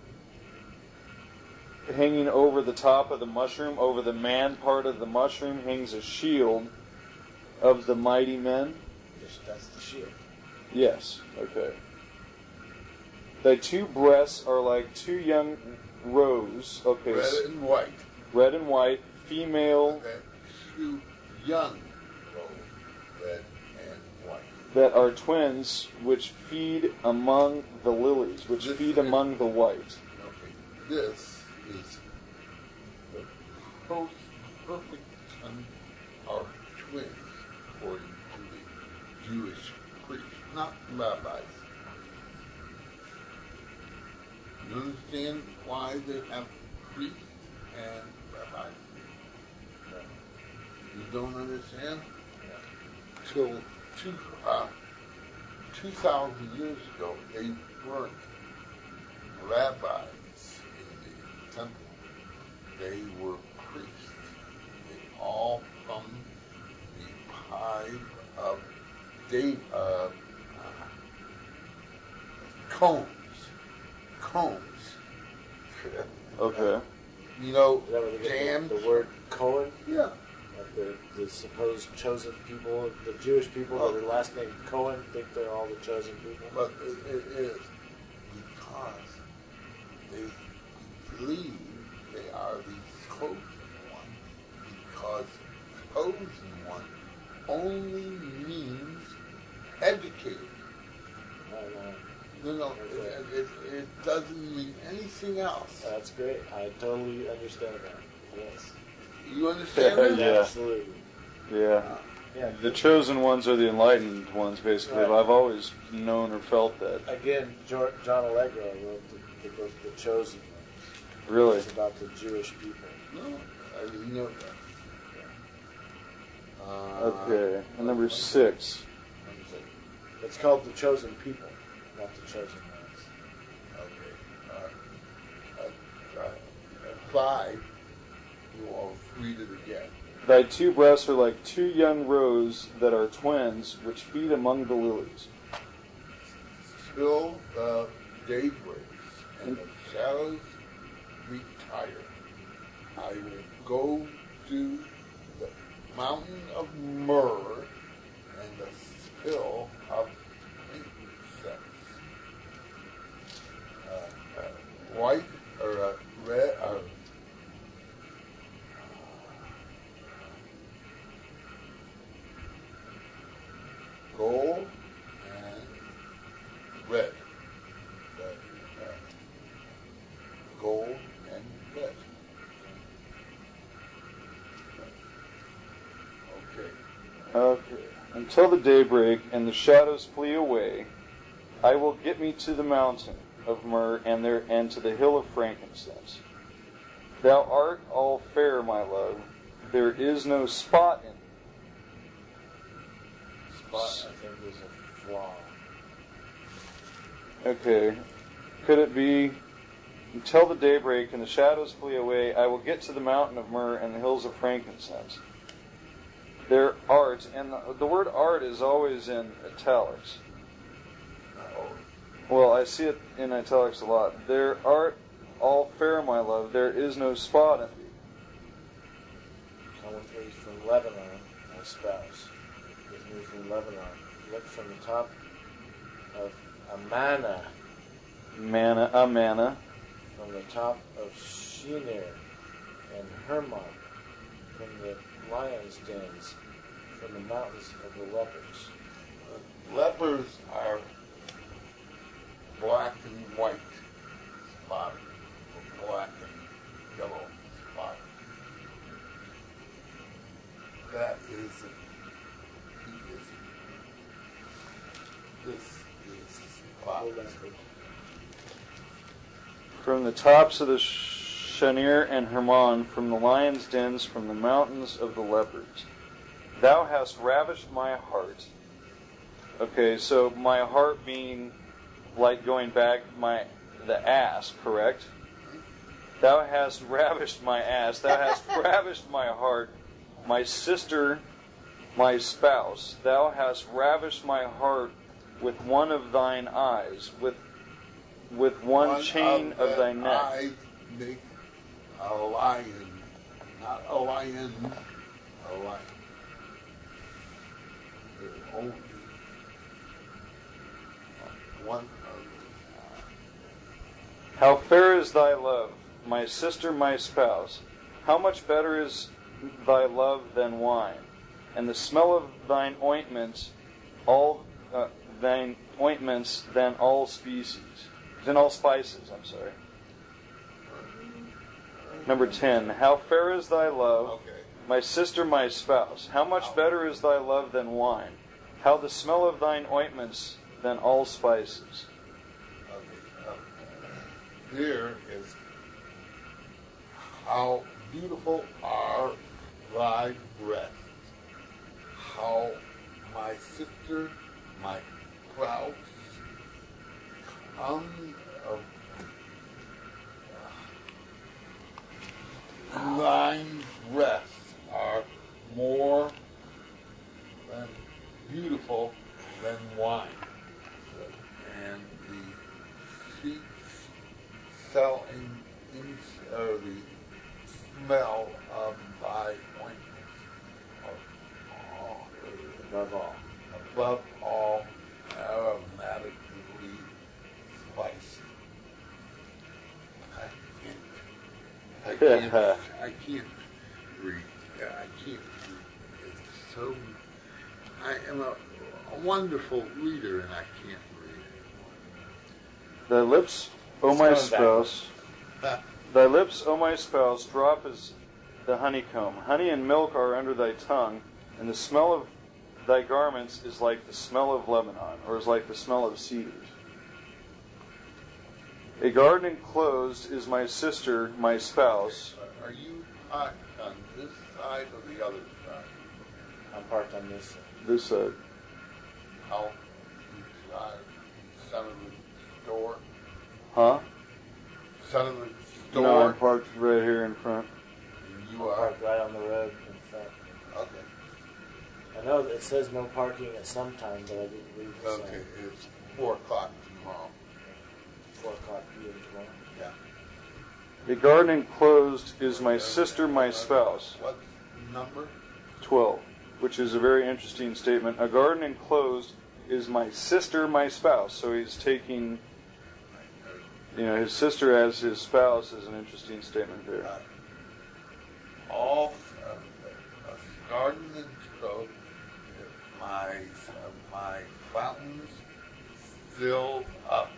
hanging over the top of the mushroom, over the man part of the mushroom, hangs a shield of the mighty men? Yes, that's the shield. Yes, okay. Thy two breasts are like two young roes. Okay. Red and white. Red and white, female. Then two young rows, red and white. That are twins, which feed among the lilies, which feed among the white. Okay, this is the perfect son of twins, according to the Jewish priests, not rabbis. You understand why they have priests and rabbis? You don't understand? Till 2,000 years ago, they weren't rabbis in the temple. They were priests. They all from the tribe of Combs. Okay. You know, Is that where they get jams. the word Cohen? Yeah. Like the supposed chosen people, the Jewish people that are last name Cohen, think they're all the chosen people. But it is because they believe they are the chosen one. Because chosen one only means educated. No, it doesn't mean anything else. That's great. I totally understand that. Yes. You understand that? Yeah. Absolutely. Yeah. Yeah. The chosen ones are the enlightened ones, basically. Right. I've always known or felt that. Again, John Allegro wrote the book The Chosen Ones. Really? It's about the Jewish people. No, I didn't know that. Okay. And number 6. It's called The Chosen People, not The Chosen Ones. Okay. At 5, you will read it again. Thy 2 breasts are like 2 young roes that are twins, which feed among the lilies. Still the day breaks and the shadows retire. I will go to the mountain of myrrh and the hill of incense. White or red or gold and red. Gold and red. Okay. Okay. Until the daybreak and the shadows flee away, I will get me to the mountain of myrrh and to the hill of frankincense. Thou art all fair, my love. There is no spot in thee. Spot, I think, is a flaw. Okay. Could it be, until the daybreak and the shadows flee away, I will get to the mountain of myrrh and the hills of frankincense. Their art, and the word art is always in italics. Well, I see it in italics a lot. Their art all fair, my love, there is no spot in thee. Come with me from Lebanon, my spouse. With me from Lebanon. Look from the top of Amana. Amana. From the top of Shinir and Hermon. From the lions' dens. From the mountains of the leopards. Lepers are black and white spotted, or black and yellow spotted. That is this is spotted. From the tops of the Shanir and Hermon, from the lions' dens, from the mountains of the leopards. Thou hast ravished my heart. Okay, so my heart being like going back the ass, correct? Thou hast ravished my ass. Thou hast ravished my heart, my sister, my spouse. Thou hast ravished my heart with one of thine eyes, with one chain of thy neck. Eyes make a lion, not a lion, a lion. There's only one of them. How fair is thy love, my sister, my spouse. How much better is thy love than wine, and the smell of thine ointments, thine ointments than all species, than all spices. I'm sorry. Number 10. How fair is thy love, Okay. my sister, my spouse. How much better is thy love than wine? How the smell of thine ointments than all spices. Here is how beautiful are thy breasts. How my sister, my spouse, come of thine breasts are more than beautiful than wine. And the sheets fell the smell of thy ointment. above all, aromatically spicy. I can't read. I can't read. It's so. I am a wonderful reader, and I can't read. Thy lips, O my spouse, thy lips, O my spouse, drop as the honeycomb. Honey and milk are under thy tongue, and the smell of thy garments is like the smell of Lebanon, or is like the smell of cedars. A garden enclosed is my sister, my spouse. Are you parked on this side or the other side? I'm parked on this side. This side. Out in front of the store? Huh? Front of the store? No, I'm parked right here in front. And I'm you are? parked right on the road in front. Okay. I know that it says no parking at some time, but I didn't read the sign. Okay, it's 4 o'clock tomorrow. 4 o'clock p.m. tomorrow. Yeah. A garden enclosed is my sister, my spouse. What number? 12, which is a very interesting statement. A garden enclosed is my sister, my spouse. So he's taking, his sister as his spouse is an interesting statement there. All a garden enclosed, my fountains filled up.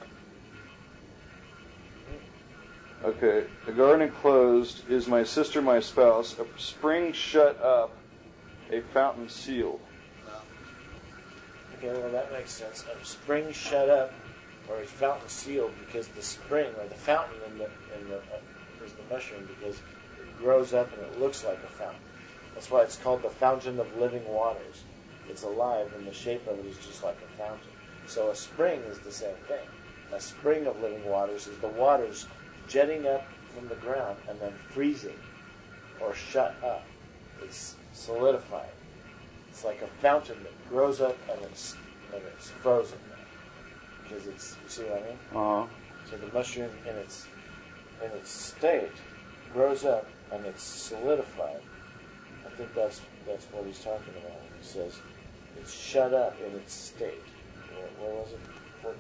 Okay, a garden enclosed is my sister, my spouse, a spring shut up, a fountain sealed. Okay, well that makes sense. A spring shut up, or a fountain sealed, because the spring or the fountain is the mushroom, because it grows up and it looks like a fountain. That's why it's called the fountain of living waters. It's alive, and the shape of it is just like a fountain. So a spring is the same thing. A spring of living waters is the waters jetting up from the ground and then freezing or shut up. It's solidified. It's like a fountain that grows up and it's frozen now. Because it's, you see what I mean? Uh-huh. So the mushroom in its state grows up and it's solidified. I think that's what he's talking about when he says it's shut up in its state. Where was it? 14?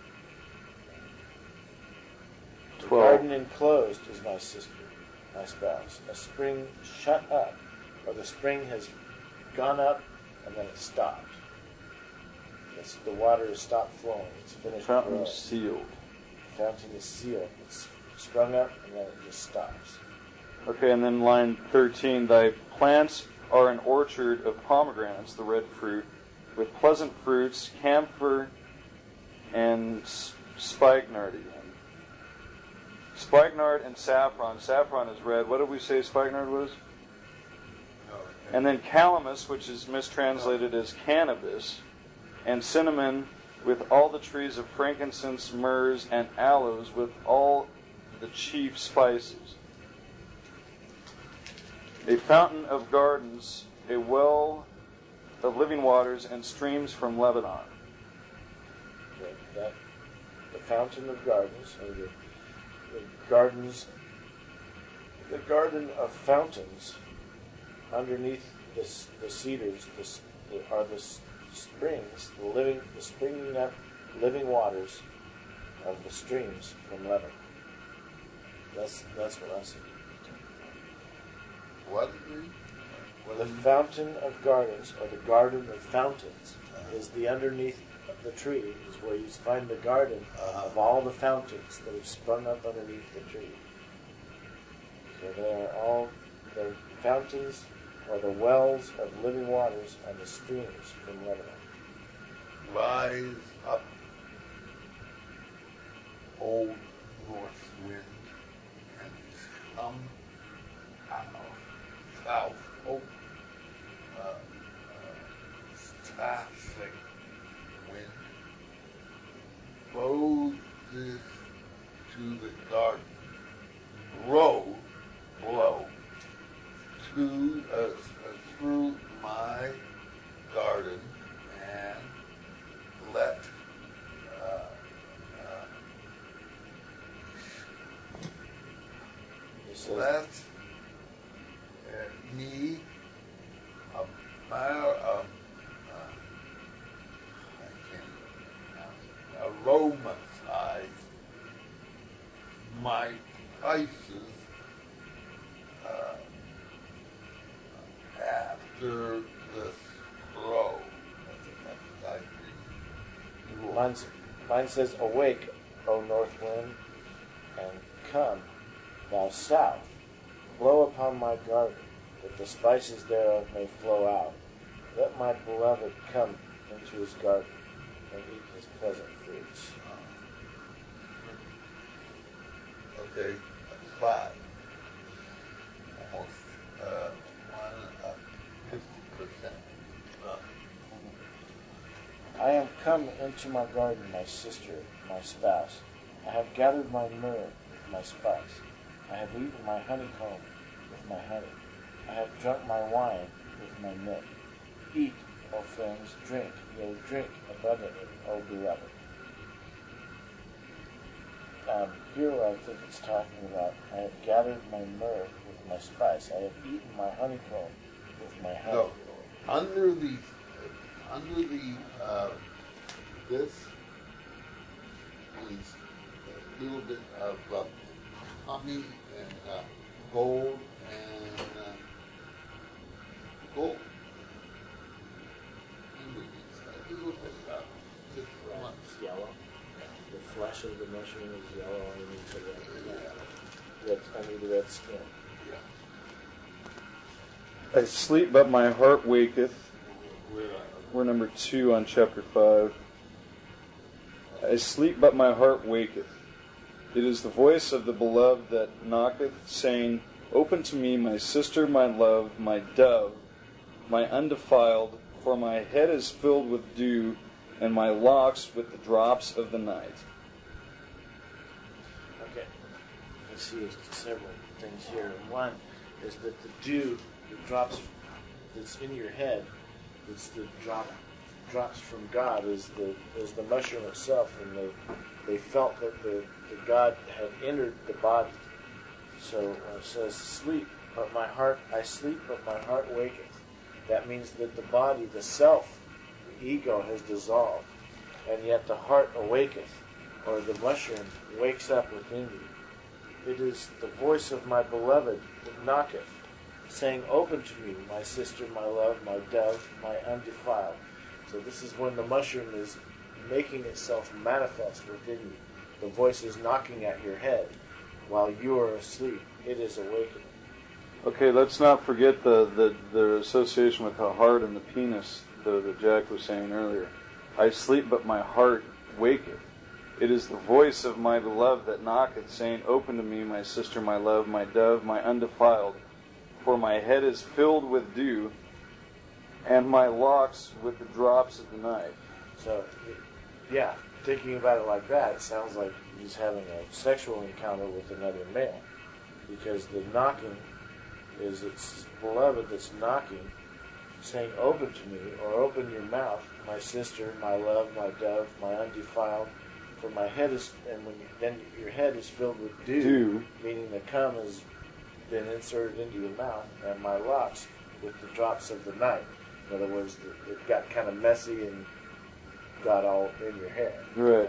The 12. garden enclosed is my sister, my spouse. A spring shut up, or the spring has gone up and then it stopped. The water has stopped flowing. It's finished Fountain growing. sealed. The fountain is sealed. It's sprung up and then it just stops. Okay, and then line 13, thy plants are an orchard of pomegranates, the red fruit, with pleasant fruits, camphor, and spikenard again. Spikenard and saffron. Saffron is red. What did we say spikenard was? And then calamus, which is mistranslated as cannabis, and cinnamon with all the trees of frankincense, myrrhs, and aloes with all the chief spices. A fountain of gardens, a well of living waters, and streams from Lebanon. Okay, the fountain of gardens, or the gardens, the garden of fountains underneath the cedars are the springs, the springing up living waters of the streams from Lebanon. That's what I see. What is it? The fountain of gardens, or the garden of fountains, is the underneath of the tree, is where you find the garden of all the fountains that have sprung up underneath the tree. So they are all the fountains, or the wells of living waters, and the streams from Lebanon. Rise up, old north wind, and come out south, traffic wind, blow this to the garden, blow through my garden, and let me my spices after this flow. Mine says, awake, O north wind, and come, thou south. Blow upon my garden, that the spices thereof may flow out. Let my beloved come into his garden, and eat his pleasant fruits. Okay, 5. Almost 50%. I am come into my garden, my sister, my spouse. I have gathered my myrrh with my spice. I have eaten my honeycomb with my honey. I have drunk my wine with my milk. Eat, O friends, drink, yea, drink abundantly, O beloved. Here I think it's talking about, I have gathered my myrrh with my spice. I have eaten my honeycomb with my honey. So, under the this is a little bit of honey and gold and gold. A little bit just one. It's yellow. The flesh of the mushroom is yellow underneath the red skin. Yeah. I sleep, but my heart waketh. We're number 2 on chapter 5. I sleep, but my heart waketh. It is the voice of the beloved that knocketh, saying, Open to me, my sister, my love, my dove, my undefiled, for my head is filled with dew, and my locks with the drops of the night. Okay. I see several things here. One is that the dew, the drops that's in your head, it's the drops from God, is the mushroom itself, and they felt that the God had entered the body. So it says, sleep, but I sleep, but my heart waketh. That means that the body, the self, the ego has dissolved, and yet the heart awaketh, or the mushroom wakes up within you. It is the voice of my beloved that knocketh, saying, Open to me, my sister, my love, my dove, my undefiled. So this is when the mushroom is making itself manifest within you. The voice is knocking at your head while you are asleep. It is awakening. Okay, let's not forget the association with the heart and the penis that Jack was saying earlier. I sleep, but my heart waketh. It is the voice of my beloved that knocketh, saying, Open to me, my sister, my love, my dove, my undefiled. For my head is filled with dew, and my locks with the drops of the night. So, yeah, thinking about it like that, it sounds like he's having a sexual encounter with another male. Because the knocking is its beloved that's knocking, saying, Open to me, or open your mouth, my sister, my love, my dove, my undefiled. For my head is, and then your head is filled with dew, meaning the cum has been inserted into your mouth, and my locks with the drops of the night. In other words, it got kind of messy and got all in your head. Right.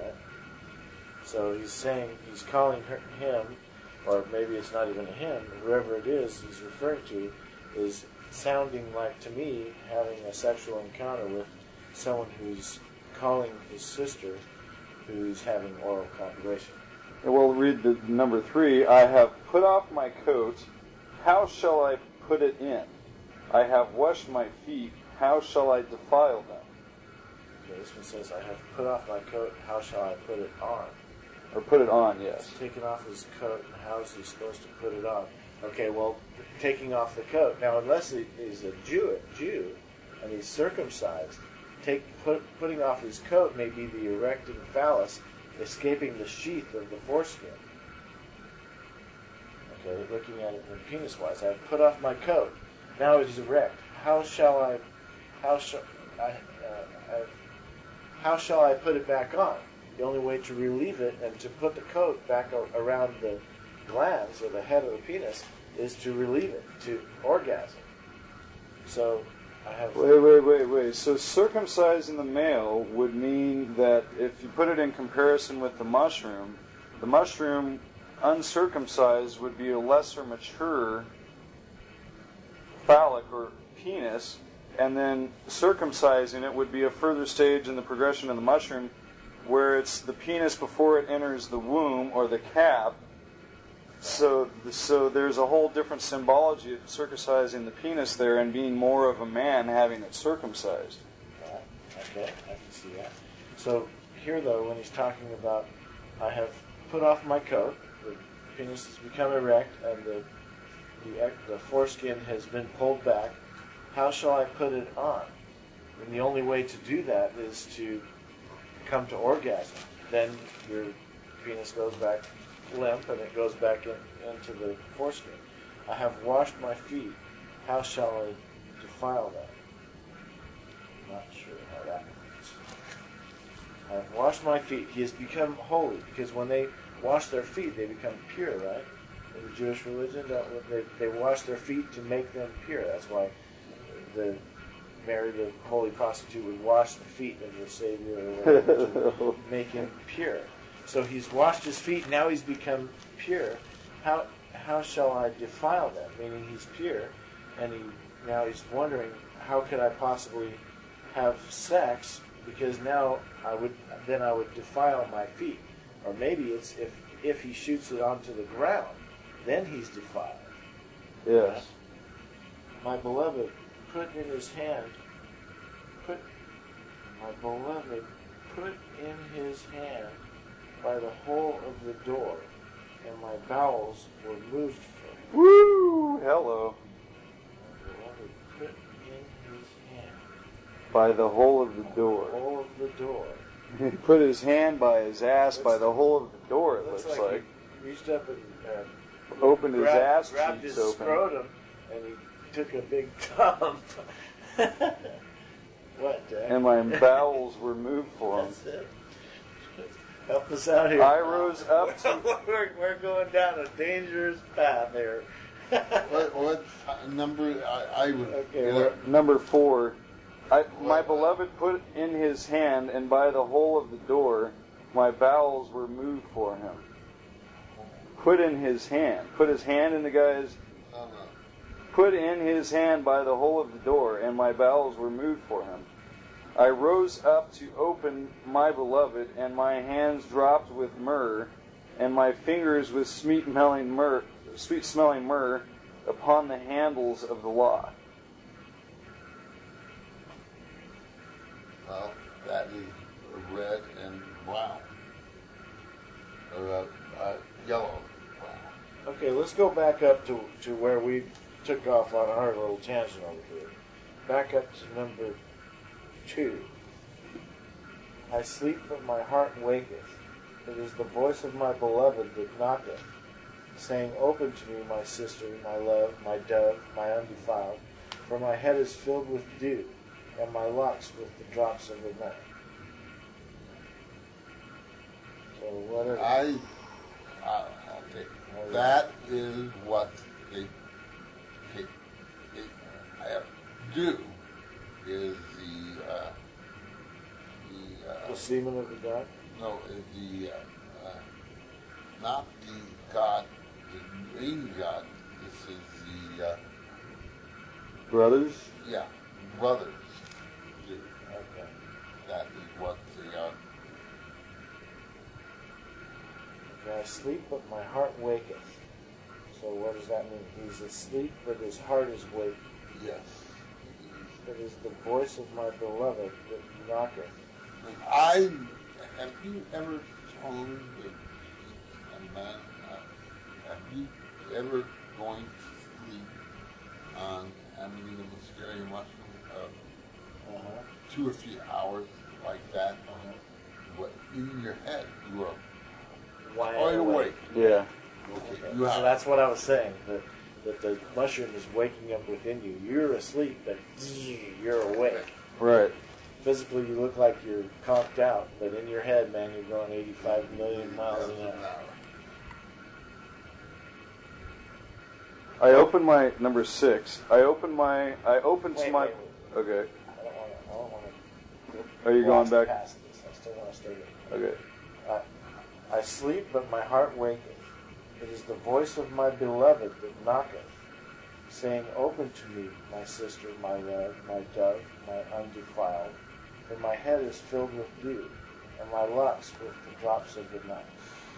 So he's saying, he's calling him, or maybe it's not even him, whoever it is he's referring to, is sounding like, to me, having a sexual encounter with someone who's calling his sister, who's having oral copulation. We'll read the number 3. I have put off my coat. How shall I put it in? I have washed my feet. How shall I defile them? Okay, this one says, I have put off my coat. How shall I put it on? Or put it on, yes. He's taking off his coat, and how is he supposed to put it on? Okay, well, taking off the coat. Now, unless he's a Jew, and he's circumcised, putting off his coat may be the erecting phallus escaping the sheath of the foreskin. Okay, looking at it penis-wise, I have put off my coat. Now it is erect. How shall I put it back on? The only way to relieve it and to put the coat back around the glands or the head of the penis is to relieve it, to orgasm. So I have... Wait. So circumcising the male would mean that if you put it in comparison with the mushroom uncircumcised would be a lesser mature phallic or penis, and then circumcising it would be a further stage in the progression of the mushroom, where it's the penis before it enters the womb or the cap. So there's a whole different symbology of circumcising the penis there and being more of a man having it circumcised. Okay, I can see that. So here, though, when he's talking about, I have put off my coat, the penis has become erect, and the foreskin has been pulled back, how shall I put it on? And the only way to do that is to come to orgasm. Then your penis goes back limp and it goes back into the foreskin. I have washed my feet. How shall I defile that? Not sure how that works. I have washed my feet. He has become holy, because when they wash their feet, they become pure, right? In the Jewish religion, they wash their feet to make them pure. That's why Mary, the holy prostitute, would wash the feet of the Savior or whatever to make him pure. So he's washed his feet, now he's become pure. How shall I defile them? Meaning he's pure, and now he's wondering, how could I possibly have sex? Because now I would defile my feet. Or maybe it's if he shoots it onto the ground, then he's defiled. Yes. My beloved put in his hand by the hole of the door, and my bowels were moved from him. Woo! Hello. My beloved put in his hand By the hole of the door. the hole of the door. He put his hand by his ass by the hole of the door, it looks like. He reached up and Opened his ass grabbed cheeks his open. scrotum, and he took a big dump. What, Dad? And my bowels were moved for him. That's it. Help us out here. I rose up to... We're going down a dangerous path here. What number? I would. Okay, Number 4. My beloved put in his hand, and by the hole of the door, my bowels were moved for him. Put in his hand. Put his hand in the guy's... Put in his hand by the hole of the door, and my bowels were moved for him. I rose up to open my beloved, and my hands dropped with myrrh, and my fingers with sweet-smelling myrrh upon the handles of the lock. Well, that is red and brown. Or yellow. Brown. Okay, let's go back up to where we took off on our little tangent over here. Back up to number 2. I sleep, but my heart waketh. It is the voice of my beloved that knocketh, saying, Open to me, my sister, my love, my dove, my undefiled, for my head is filled with dew, and my locks with the drops of the night. So whatever. Okay. That is what they do. Is The semen of the dove? no, is not the God, the main God. This is the Brothers? brothers do. Okay. That is what they are. Okay, I sleep, but my heart waketh. So what does that mean? He's asleep, but his heart is awake. Yes. It is the voice of my beloved that knocketh. Have you ever told a man, have you ever going to sleep on having a scary mushroom 2 or 3 hours like that? What in your head you are wide awake. Yeah. Okay. So that's what I was saying, that the mushroom is waking up within you. You're asleep, but you're awake. Right. Physically, you look like you're conked out, but in your head, man, you're going 85 million miles an hour. I opened my... Number 6. I opened Wait. to my... Okay. I don't want to. Are you going back? Past this. I still want to stay there. Okay. I sleep, but my heart waketh. It is the voice of my beloved that knocketh, saying, Open to me, my sister, my love, my dove, my undefiled. For my head is filled with dew, and my locks with the drops of the night.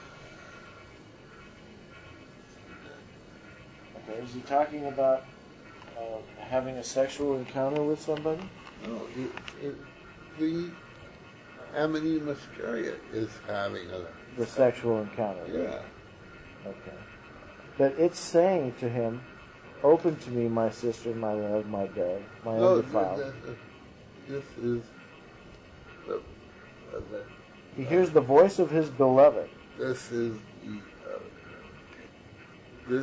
Okay, is he talking about having a sexual encounter with somebody? No, the Amity Muscaria is having The sexual encounter. yeah. Okay. But it's saying to him, Open to me, my sister, my love, my dove, my No, undefiled. this is He hears the voice of his beloved. this is the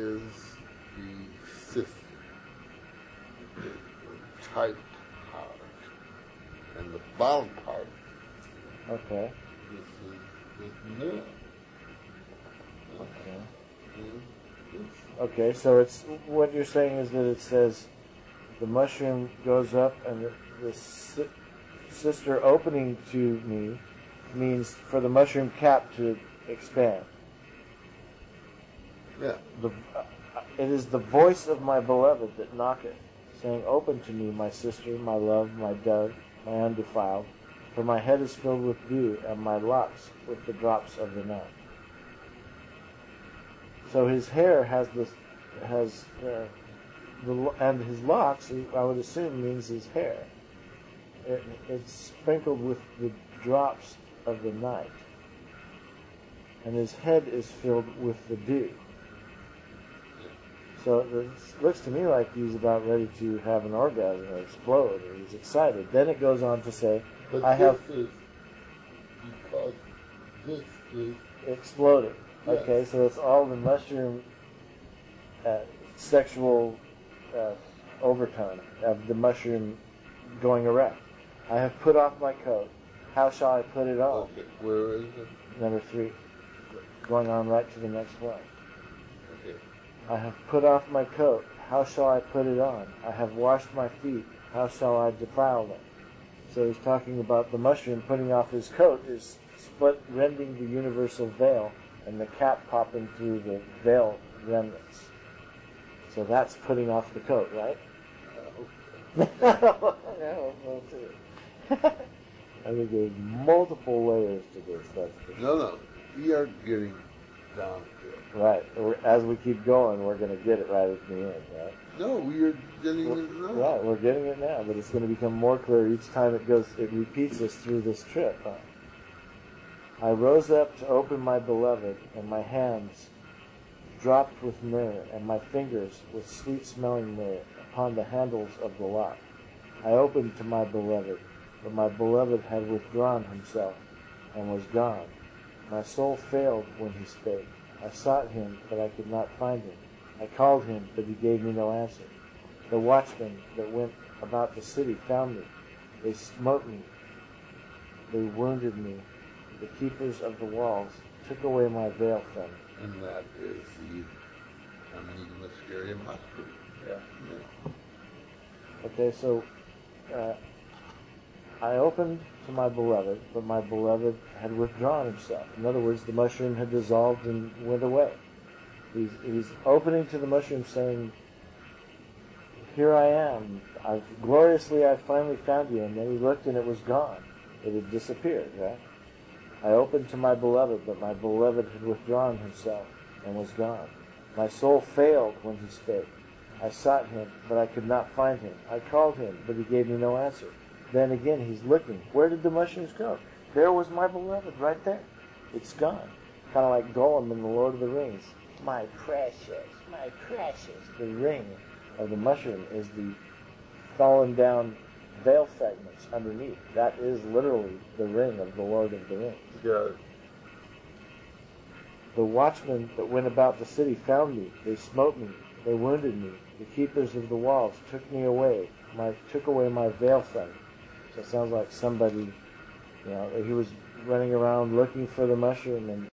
system, the type part, and the bottom part. Okay. This is new. Okay. This- Okay, so it's what you're saying is that it says the mushroom goes up and the sister opening to me means for the mushroom cap to expand. Yeah. It is the voice of my beloved that knocketh, saying, Open to me, my sister, my love, my dove, my undefiled, for my head is filled with dew, and my locks with the drops of the night. So his hair and his locks, I would assume, means his hair. It's sprinkled with the drops of the night, and his head is filled with the dew. So it looks to me like he's about ready to have an orgasm or explode, or he's excited. Then it goes on to say, But I have this is because this is exploded. Yes. Okay, so it's all the mushroom sexual overtone of the mushroom going erect. I have put off my coat. How shall I put it on? okay. Where is it? Number 3. Going on right to the next one. Okay. I have put off my coat. How shall I put it on? I have washed my feet. How shall I defile them? So he's talking about the mushroom putting off his coat is rending the universal veil and the cap popping through the veil remnants. So that's putting off the coat, right? I think there's multiple layers to this. No. We are getting down to it. Right. As we keep going, we're going to get it right at the end, right? No, we are getting it now. Right, we're getting it now, but it's going to become more clear each time it repeats us through this trip. Huh? I rose up to open my beloved, and my hands dropped with myrrh, and my fingers with sweet-smelling myrrh upon the handles of the lock. I opened to my beloved, but my beloved had withdrawn himself, and was gone. My soul failed when he spake. I sought him, but I could not find him. I called him, but he gave me no answer. The watchmen that went about the city found me. They smote me. They wounded me. The keepers of the walls took away my veil from me. And that is the Amity Muscaria mushroom. Yeah. Okay, so I opened to my beloved, but my beloved had withdrawn himself. In other words, the mushroom had dissolved and went away. He's opening to the mushroom saying, Here I am. I finally found you. And then he looked and it was gone. It had disappeared, right? I opened to my beloved, but my beloved had withdrawn himself and was gone. My soul failed when he spake. I sought him, but I could not find him. I called him, but he gave me no answer. Then again he's looking. Where did the mushrooms go? There was my beloved right there. It's gone. Kind of like Gollum in The Lord of the Rings. My precious, my precious. The ring of the mushroom is the fallen down veil fragments underneath. That is literally the ring of the Lord of the Rings. Yeah. The watchmen that went about the city found me. They smote me. They wounded me. The keepers of the walls took me away. Took away my veil from me. So it sounds like somebody, he was running around looking for the mushroom, and